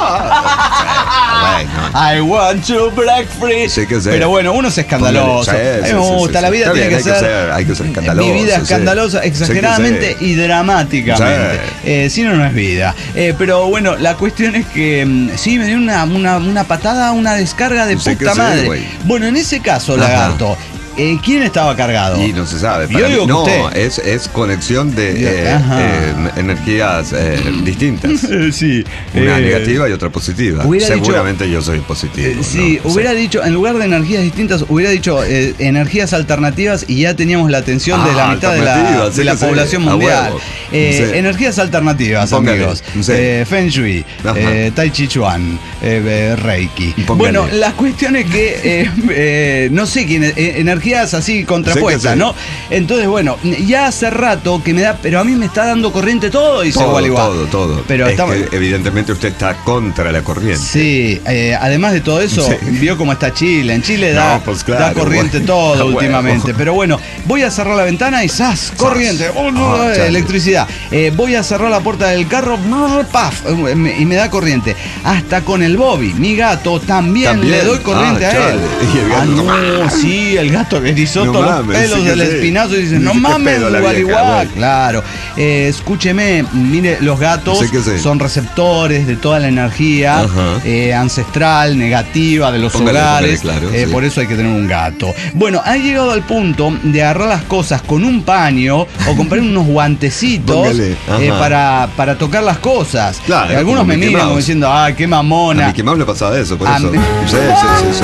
Bueno. I want to break free. Sí que sí. Pero bueno, uno es escandaloso. Póngale. Sí, a mí me gusta, la vida Está tiene bien, que ser. hay que ser escandaloso. Mi vida sí. escandalosa, Sí que exageradamente sí. y dramáticamente. Si no, no es vida. Pero bueno, la cuestión es que sí, me dio una patada, una descarga de Sí que puta sí, madre. güey. Bueno, en ese caso, Ajá. lagarto. ¿Quién estaba cargado? Y no se sabe. Yo Para digo mí, que no, usted. es conexión de energías distintas. Sí. Una negativa y otra positiva. hubiera Seguramente yo soy positivo. Sí, ¿no? hubiera dicho, en lugar de energías distintas, hubiera dicho energías alternativas y ya teníamos la atención de la mitad de la alternativas, sí que sí, población a mundial. huevo. Sí. Energías alternativas, Póngale, amigos. sí. Feng Shui, Ajá. Tai Chi Chuan, Reiki. Póngale. Bueno, la cuestión es que no sé quién, energías así contrapuestas, Sí que sí. ¿no? Entonces, bueno, ya hace rato que me da, pero a mí me está dando corriente todo, dice Gualeguá. Todo. Pero es estaba- que evidentemente usted está contra la corriente. Sí, además de todo eso, Sí. vio cómo está Chile. En Chile No, da, pues claro, da corriente bueno. todo Ah, bueno. últimamente. Pero bueno, voy a cerrar la ventana y ¡zas! Corriente. chale. Electricidad. Voy a cerrar la puerta del carro, ¡paf! Y me da corriente. Hasta con el Bobby, mi gato, también le doy corriente a chale. él. Y el gato, no, sí, el gato le erizó No todos los mames, pelos sí que del sí. espinazo y dice, Dice, no "¿Qué mames, pedo la vieja?" Gualeguá. Bueno. Claro. Escúcheme, mire, los gatos Sí que sí. son receptores de toda la energía Ajá. ancestral, negativa de los Póngale, hogares. claro, sí. Por eso hay que tener un gato. Bueno, ha llegado al punto de agarrar las cosas con un paño o comprar unos guantecitos Póngale, ajá. para tocar las cosas. Claro, Algunos como me Mickey miran como Mouse. diciendo, ¡ay, qué A mamona! Mickey Mouse le pasaba eso, por A eso. mí- Sí.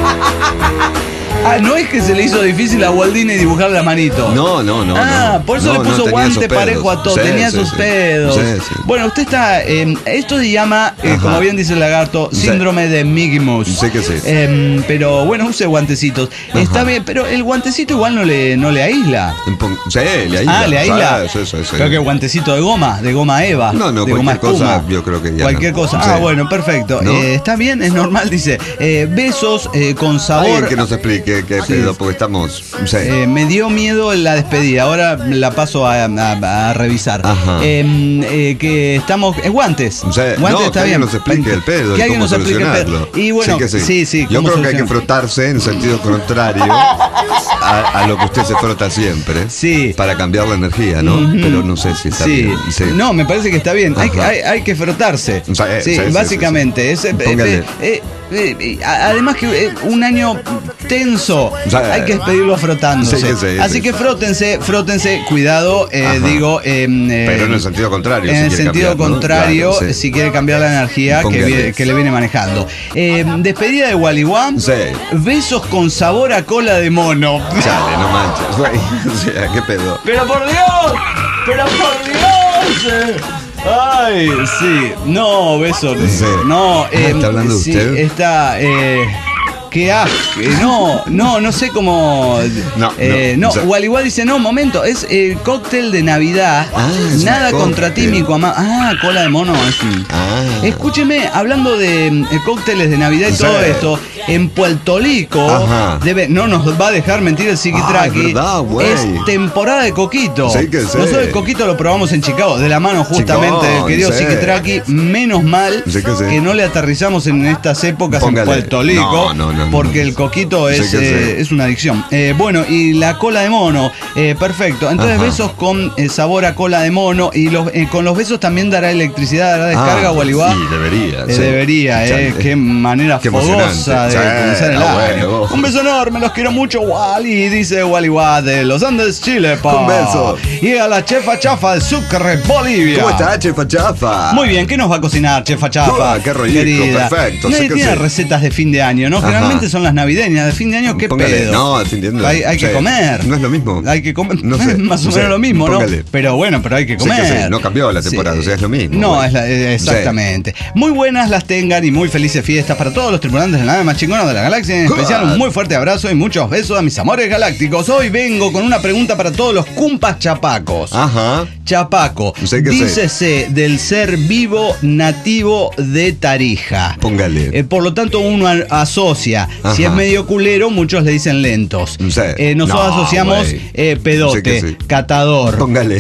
No es que se le hizo difícil a Walt Disney dibujar la manito. No. Por eso No, le puso tenía guante esos pedos. parejo a todo, Sí, tenía sí, esos sí. pedos. Sí. Bueno, usted está. Esto se llama, Ajá. como bien dice el lagarto, Sí. síndrome de Mickey Mouse. Sí que sí. Pero bueno, use guantecitos. Ajá. Está bien, pero el guantecito igual no le aísla. Sí, le aísla. Le aísla. Sí. Creo que guantecito de goma Eva. No, de goma cualquier cosa, espuma. yo creo que ya Cualquier no. cosa. Sí. Bueno, perfecto. ¿No? Está bien, es normal, dice. Besos con sabor. Alguien que nos explique. ¿qué pedo? Porque estamos... No sé. Me dio miedo la despedida, ahora la paso a revisar. Que estamos... guantes. O sea, guantes está bien. Que alguien nos explique el pedo. Que alguien nos explique el pedo. Y bueno, sí. Yo creo que hay que frotarse en sentido contrario a lo que usted se frota siempre. Sí. Para cambiar la energía, ¿no? Pero no sé si está bien. Sí. No, me parece que está bien. Hay que frotarse. Básicamente. Además que un año tenso, hay que despedirlo frotándose. Así que frótense, cuidado, digo. Pero en el sentido contrario. En el sentido contrario, claro, si quiere cambiar la energía que le viene manejando. Despedida de Waliwá. Besos con sabor a cola de mono. Chale, no manches, güey. O sea, ¿qué pedo? ¡Pero por Dios! Ay, sí. No, beso. Sí. No, ¿está hablando usted? Está, qué asco. No sé cómo. No. Waliwá dice, no, momento, es el cóctel de Navidad. Nada contra ti, mi amado. Cola de mono. Escúcheme, hablando de cócteles de Navidad y todo esto, en Puerto Rico no nos va a dejar mentir el Psiquitraqui. Es temporada de coquito. Nosotros el coquito lo probamos en Chicago, de la mano justamente del querido Psiquitraqui. Menos mal que no le aterrizamos en estas épocas en Puerto Rico. Porque el coquito es una adicción. Bueno, y la cola de mono, perfecto. Entonces besos con sabor a cola de mono. Y con los besos también dará electricidad, dará descarga, Waliwá. Sí, debería. Debería, qué manera fogosa de comenzar el año. Un beso enorme, los quiero mucho, Wally, dice Waliwá de Los Andes, Chile. Un beso. Y a la chefa chafa de Sucre, Bolivia. ¿Cómo está, chefa chafa? Muy bien, ¿qué nos va a cocinar, chefa chafa? Qué rollito, perfecto. Nadie tiene recetas de fin de año, ¿no? Generalmente son las navideñas. De fin de año, ¿qué pedo? No, de fin de año. Hay que comer. No es lo mismo. Hay que comer. No sé, más o menos lo mismo, ¿no? Pero bueno, pero hay que comer. No cambió la temporada, o sea, es lo mismo. No, exactamente. Muy buenas las tengan y muy felices fiestas para todos los tripulantes de la nave más chingona de la galaxia. En especial, un muy fuerte abrazo y muchos besos a mis amores galácticos. Hoy vengo con una pregunta para todos los cumpas chapacos. Chapaco, dícese del ser vivo nativo de Tarija. Póngale. Por lo tanto, uno asocia. Si es medio culero, muchos le dicen lentos. Nosotros asociamos pedote, catador,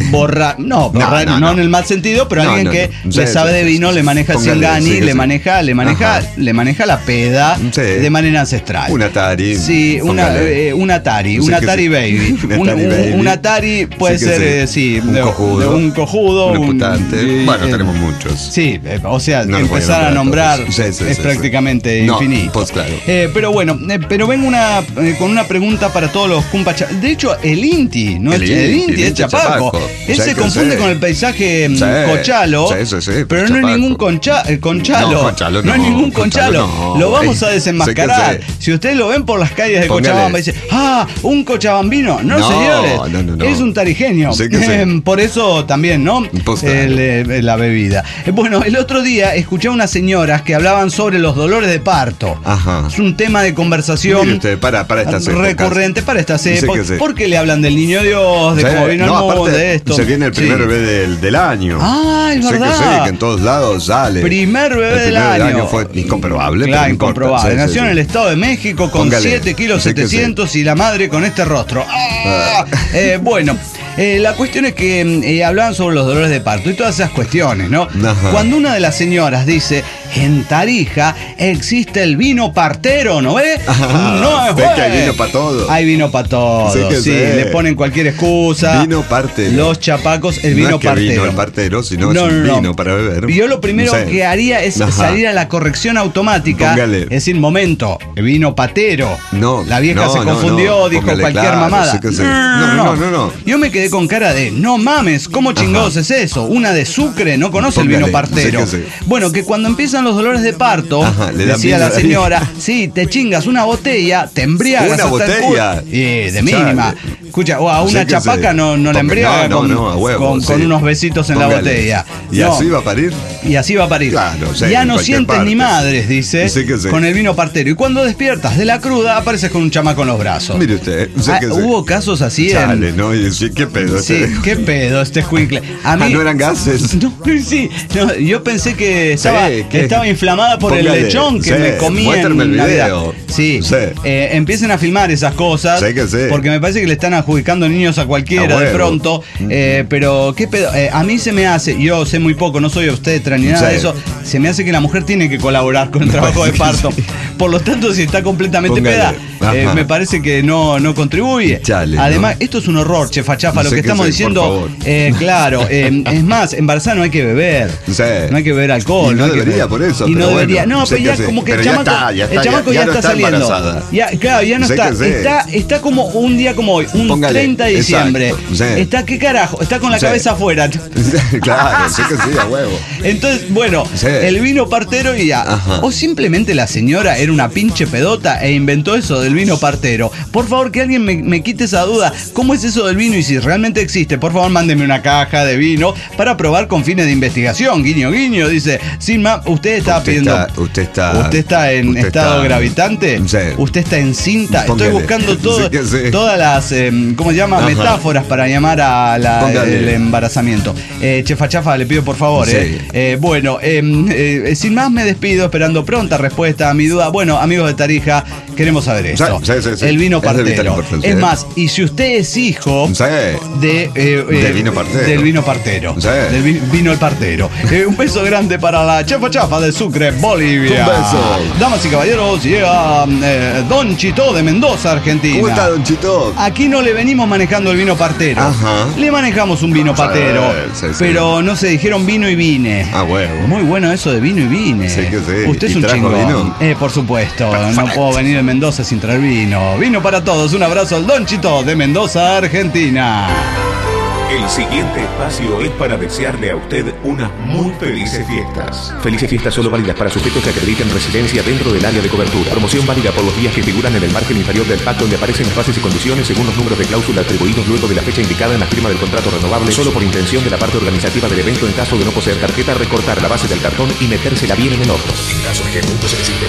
no en el mal sentido, pero alguien que le sabe de vino, le maneja el Singani, le maneja la peda de manera ancestral. Un Atari. Sí, un Atari Baby. Un Atari puede ser, un cojudo, un putante. Bueno, tenemos muchos. Sí, o sea, empezar a nombrar es prácticamente infinito. Pues claro. Pero bueno, vengo con una pregunta para todos los cumpas. De hecho, el Inti, no el Inti es chapaco. Él se confunde con el paisaje cochalo, pero no es ningún conchalo. No es ningún conchalo. Lo vamos a desenmascarar. Si ustedes lo ven por las calles de Cochabamba y dicen, un cochabambino. No, señores, es un tarijeño. Por eso también, ¿no? La bebida. Bueno, el otro día escuché a unas señoras que hablaban sobre los dolores de parto. Es un tema de conversación para estas recurrente para estas épocas. Porque le hablan del niño Dios, de cómo vino al mundo, de esto. Se viene el primer bebé del año. Es verdad. Que en todos lados sale. Primer bebé del año. Fue incomprobable. Claro, incomprobable. Nació en el Estado de México con 7 kilos 700 y la madre con este rostro. Bueno, la cuestión es que hablaban sobre los dolores de parto y todas esas cuestiones, ¿no? Cuando una de las señoras dice, en Tarija existe el vino partero, ¿no ves? No es bueno. Que hay vino para todo. Hay vino para todo. Le ponen cualquier excusa. Vino partero. Los chapacos, el vino partero. Vino el partero, sino es un vino para beber. Yo lo primero que haría es salir a la corrección automática. Es decir, momento, el vino patero. La vieja se confundió, dijo cualquier mamada. No. Yo me quedé con cara de, no mames, ¿cómo chingados es eso? Una de Sucre no conoce el vino partero. Bueno, que cuando empiezan los dolores de parto, decía la señora, te chingas una botella, te embriagas. ¿Una botella? De mínima. Escucha, o a una chapaca no la embriaga a huevo, con unos besitos en la botella. ¿Y así va a parir? Y así va a parir. Claro, ya no sientes ni madres, dice, con el vino partero. Y cuando despiertas de la cruda, apareces con un chamaco en los brazos. Mire usted. Hubo casos así ¿no? Y sí, ¿qué pedo? Sí, qué pedo este escuincle. A mí, ¿no eran gases? No, sí. No, yo pensé que estaba inflamada por el lechón que me comí en Navidad. Sí. Empiecen a filmar esas cosas. Porque me parece que le están adjudicando niños a cualquiera de pronto. Pero qué pedo. A mí se me hace, yo sé muy poco, no soy obstetra ni nada de eso. Se me hace que la mujer tiene que colaborar con el trabajo de parto. Por lo tanto, si está completamente peda, me parece que no contribuye. Chale, además, esto es un horror, chefachafa, lo que estamos diciendo. Claro, es más, embarazada no hay que beber. No hay que beber alcohol. Y no debería, por eso. Y no debería. No, pero ya como que el chamaco ya está saliendo. Ya no está. Está como un día como hoy, un 30 de diciembre. Está, ¿qué carajo? Está con la cabeza afuera. Claro, sí que sí, a huevo. Entonces, bueno, el vino partero y ya. O simplemente la señora era una pinche pedota e inventó eso del vino partero. Por favor, que alguien me quite esa duda. ¿Cómo es eso del vino? Y si realmente existe, por favor, mándeme una caja de vino para probar con fines de investigación. Guiño, guiño, dice. Sin más, usted está pidiendo. Usted está en estado gravitante. Usted está encinta. Estoy buscando todas las, ¿cómo se llama? Metáforas para llamar el embarazamiento. Chefa Chafa, le pido por favor. Bueno, sin más me despido esperando pronta respuesta a mi duda. Bueno, amigos de Tarija, queremos saber esto. El vino partero. Es más, y si usted es hijo del vino partero. Del vino el partero. Un beso grande para la Chefa Chafa de Sucre, Bolivia. Un beso. Damas y caballeros, llega Don Chito de Mendoza, Argentina. ¿Cómo está, Don Chito? Aquí no le venimos manejando el vino partero. Le manejamos un vino partero. Pero no se dijeron vino y vine. Huevo. Muy bueno eso de vino y vine. Usted es un chingón. Por supuesto. Perfecto. No puedo venir de Mendoza sin traer vino. Vino para todos. Un abrazo al Don Chito de Mendoza, Argentina. El siguiente espacio es para desearle a usted unas muy felices fiestas. Felices fiestas solo válidas para sujetos que acrediten residencia dentro del área de cobertura. Promoción válida por los días que figuran en el margen inferior del pacto donde aparecen las bases y condiciones según los números de cláusula atribuidos luego de la fecha indicada en la firma del contrato renovable, solo por intención de la parte organizativa del evento en caso de no poseer tarjeta, recortar la base del cartón y metérsela bien en el orto. En caso de que el mundo se necesite.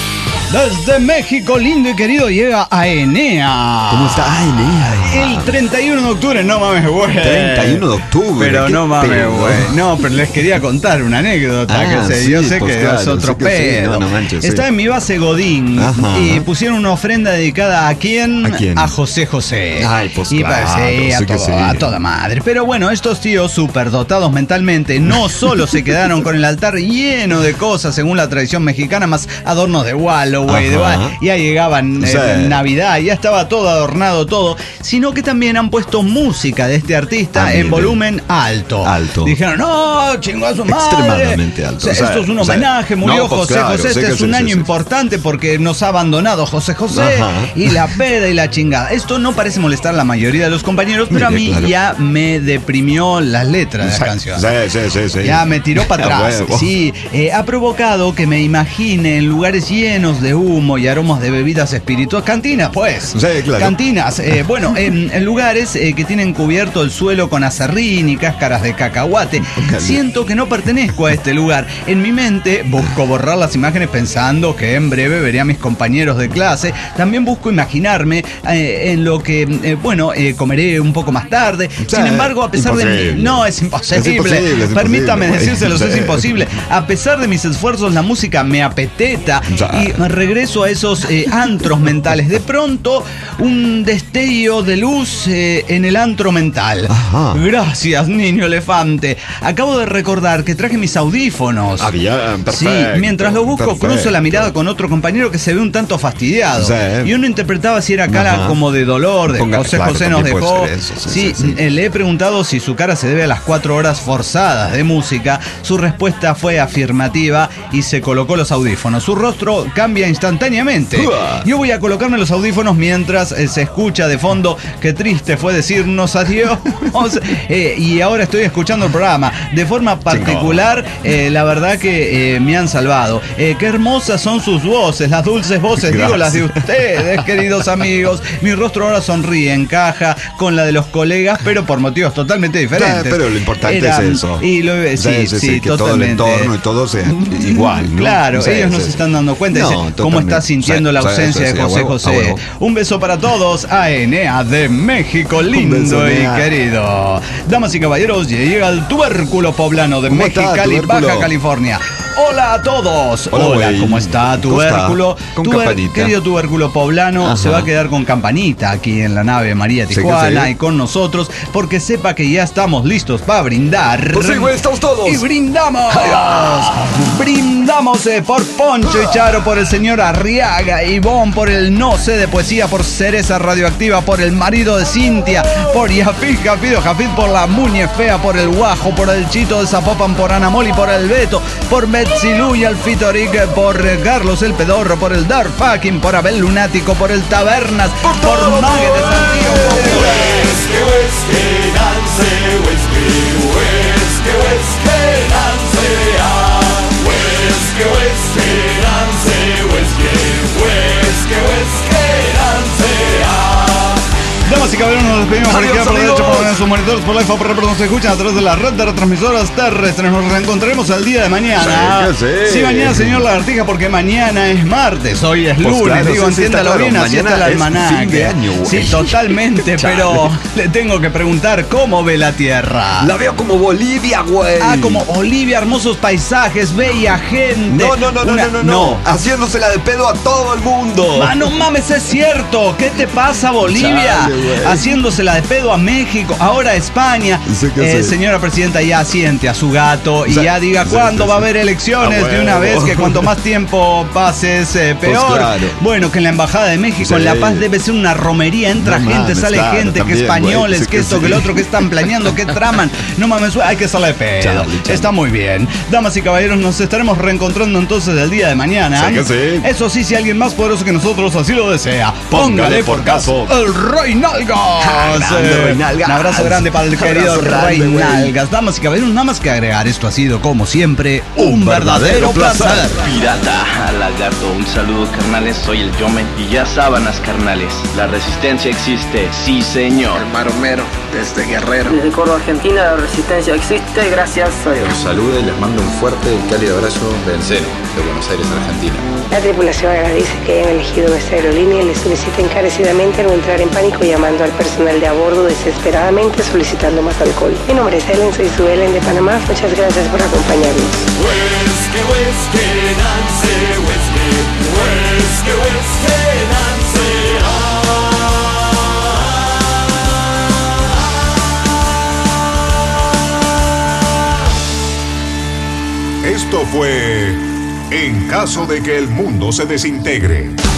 Desde México, lindo y querido, llega Aenea. ¿Cómo está? Aenea. El 31 de octubre, no mames, güey. 31 de octubre. Pero no mames, güey. No, pero les quería contar una anécdota. Yo sé que es otro pedo. Estaba en mi base Godín y pusieron una ofrenda dedicada ¿a quién? A José José. Ay, pues y a toda madre. Pero bueno, estos tíos superdotados mentalmente no solo se quedaron con el altar lleno de cosas según la tradición mexicana, más adornos de Wallo, ya llegaban Navidad, ya estaba todo adornado, todo, sino que también han puesto música de este artista en volumen alto. Dijeron, no, chingó a su madre. Extremadamente alto. Esto es un homenaje, murió José José, este es un año importante porque nos ha abandonado José José y la peda y la chingada. Esto no parece molestar a la mayoría de los compañeros, pero a mí ya me deprimió las letras de la canción. Ya me tiró para atrás. Ha provocado que me imagine en lugares llenos de humo y aromas de bebidas espirituosas. Cantinas, pues. Cantinas. En lugares que tienen cubierto el suelo con aserrín y cáscaras de cacahuate. Siento que no pertenezco a este lugar. En mi mente busco borrar las imágenes pensando que en breve veré a mis compañeros de clase. También busco imaginarme en lo que, comeré un poco más tarde. Sin embargo, a pesar de... No, es imposible. Permítame decírselos, es imposible. A pesar de mis esfuerzos, la música me apeteta y regreso a esos antros mentales. De pronto, un destello de luz en el antro mental. Gracias, niño elefante. Acabo de recordar que traje mis audífonos. Mientras lo busco, cruzo la mirada con otro compañero que se ve un tanto fastidiado. Y uno interpretaba si era cara como de dolor, de José José nos dejó. Le he preguntado si su cara se debe a las 4 horas forzadas de música. Su respuesta fue afirmativa y se colocó los audífonos. Su rostro cambia desaparecía instantáneamente. Yo voy a colocarme los audífonos mientras se escucha de fondo. Qué triste fue decirnos adiós. Y ahora estoy escuchando el programa. De forma particular, la verdad que me han salvado. Qué hermosas son sus voces, las dulces voces, digo las de ustedes, queridos amigos. Mi rostro ahora sonríe, encaja con la de los colegas, pero por motivos totalmente diferentes. Pero lo importante es eso. Y sí, que totalmente. todo el entorno y todo sea igual, ¿no? Claro, ellos no se están dando cuenta de cómo está sintiendo la ausencia de José José. Un beso para todos a Enea de México, lindo y querido. Damas y caballeros, llega el tubérculo poblano de Mexicali, Baja California. Hola a todos. Hola, ¿cómo está tubérculo? Querido tubérculo poblano, se va a quedar con campanita aquí en la nave María Tijuana y con nosotros, porque sepa que ya estamos listos para brindar. Pues sí, güey, estamos todos. Y brindamos. Brindamos por Poncho y Charo, por el señor Arriaga, Ivonne, por el No Sé de Poesía, por Cereza Radioactiva, por el marido de Cintia, por Yafid Jafid, por la Muñe Fea, por el Guajo, por el Chito de Zapopan, por Anamoli, por el Beto, por Betsilú y Alfitoric, por Carlos el Pedorro, por el Dark Fucking, por Abel Lunático, por el Tabernas, por Mague de Santiago. Damas y caballeros, nos despedimos por aquí, por la derecha, por sus monitores, por la IFA, por nos escuchan a través de la red de retransmisoras terrestres. Nos reencontraremos el día de mañana. Sí, mañana, señor Lagartija, porque mañana es martes, hoy es lunes. Claro, digo, entiéndalo bien, así está el almanaque. Sí, totalmente, pero le tengo que preguntar, ¿cómo ve la Tierra? La veo como Bolivia, güey. Como Bolivia, hermosos paisajes, bella gente. No. Haciéndosela de pedo a todo el mundo. No mames, es cierto. ¿Qué te pasa, Bolivia? Haciéndosela de pedo a México, ahora a España. Señora presidenta, ya siente a su gato y ya diga cuándo va a haber elecciones de una vez, que cuanto más tiempo pases, peor. Pues claro. Bueno, que en la Embajada de México, en La Paz, debe ser una romería. Entra gente, sale gente, también, que españoles, que esto, que lo otro, que están planeando, que traman. No mames, hay que hacerle de pedo. Está muy bien. Damas y caballeros, nos estaremos reencontrando entonces el día de mañana. Eso sí, si alguien más poderoso que nosotros así lo desea, póngale por caso el Rey Nalgas. Un abrazo grande para el querido Rey Nalgas. Damas y caballeros, nada más que agregar, esto ha sido como siempre un verdadero placer. Pirata, lagarto, un saludo, carnales, soy el Yome y ya sábanas, carnales, la resistencia existe, sí señor. El Maromero, desde Guerrero. Desde Córdoba, Argentina, la resistencia existe, gracias a Dios. Los saludo y les mando un fuerte y cálido abrazo del Cero, de Buenos Aires, Argentina. La tripulación agradece que hayan elegido nuestra aerolínea y les solicita encarecidamente no entrar en pánico, llamando al personal de a bordo desesperadamente solicitando más alcohol. Mi nombre es Ellen, soy su Ellen de Panamá. Muchas gracias por acompañarnos. Esto fue En caso de que el mundo se desintegre.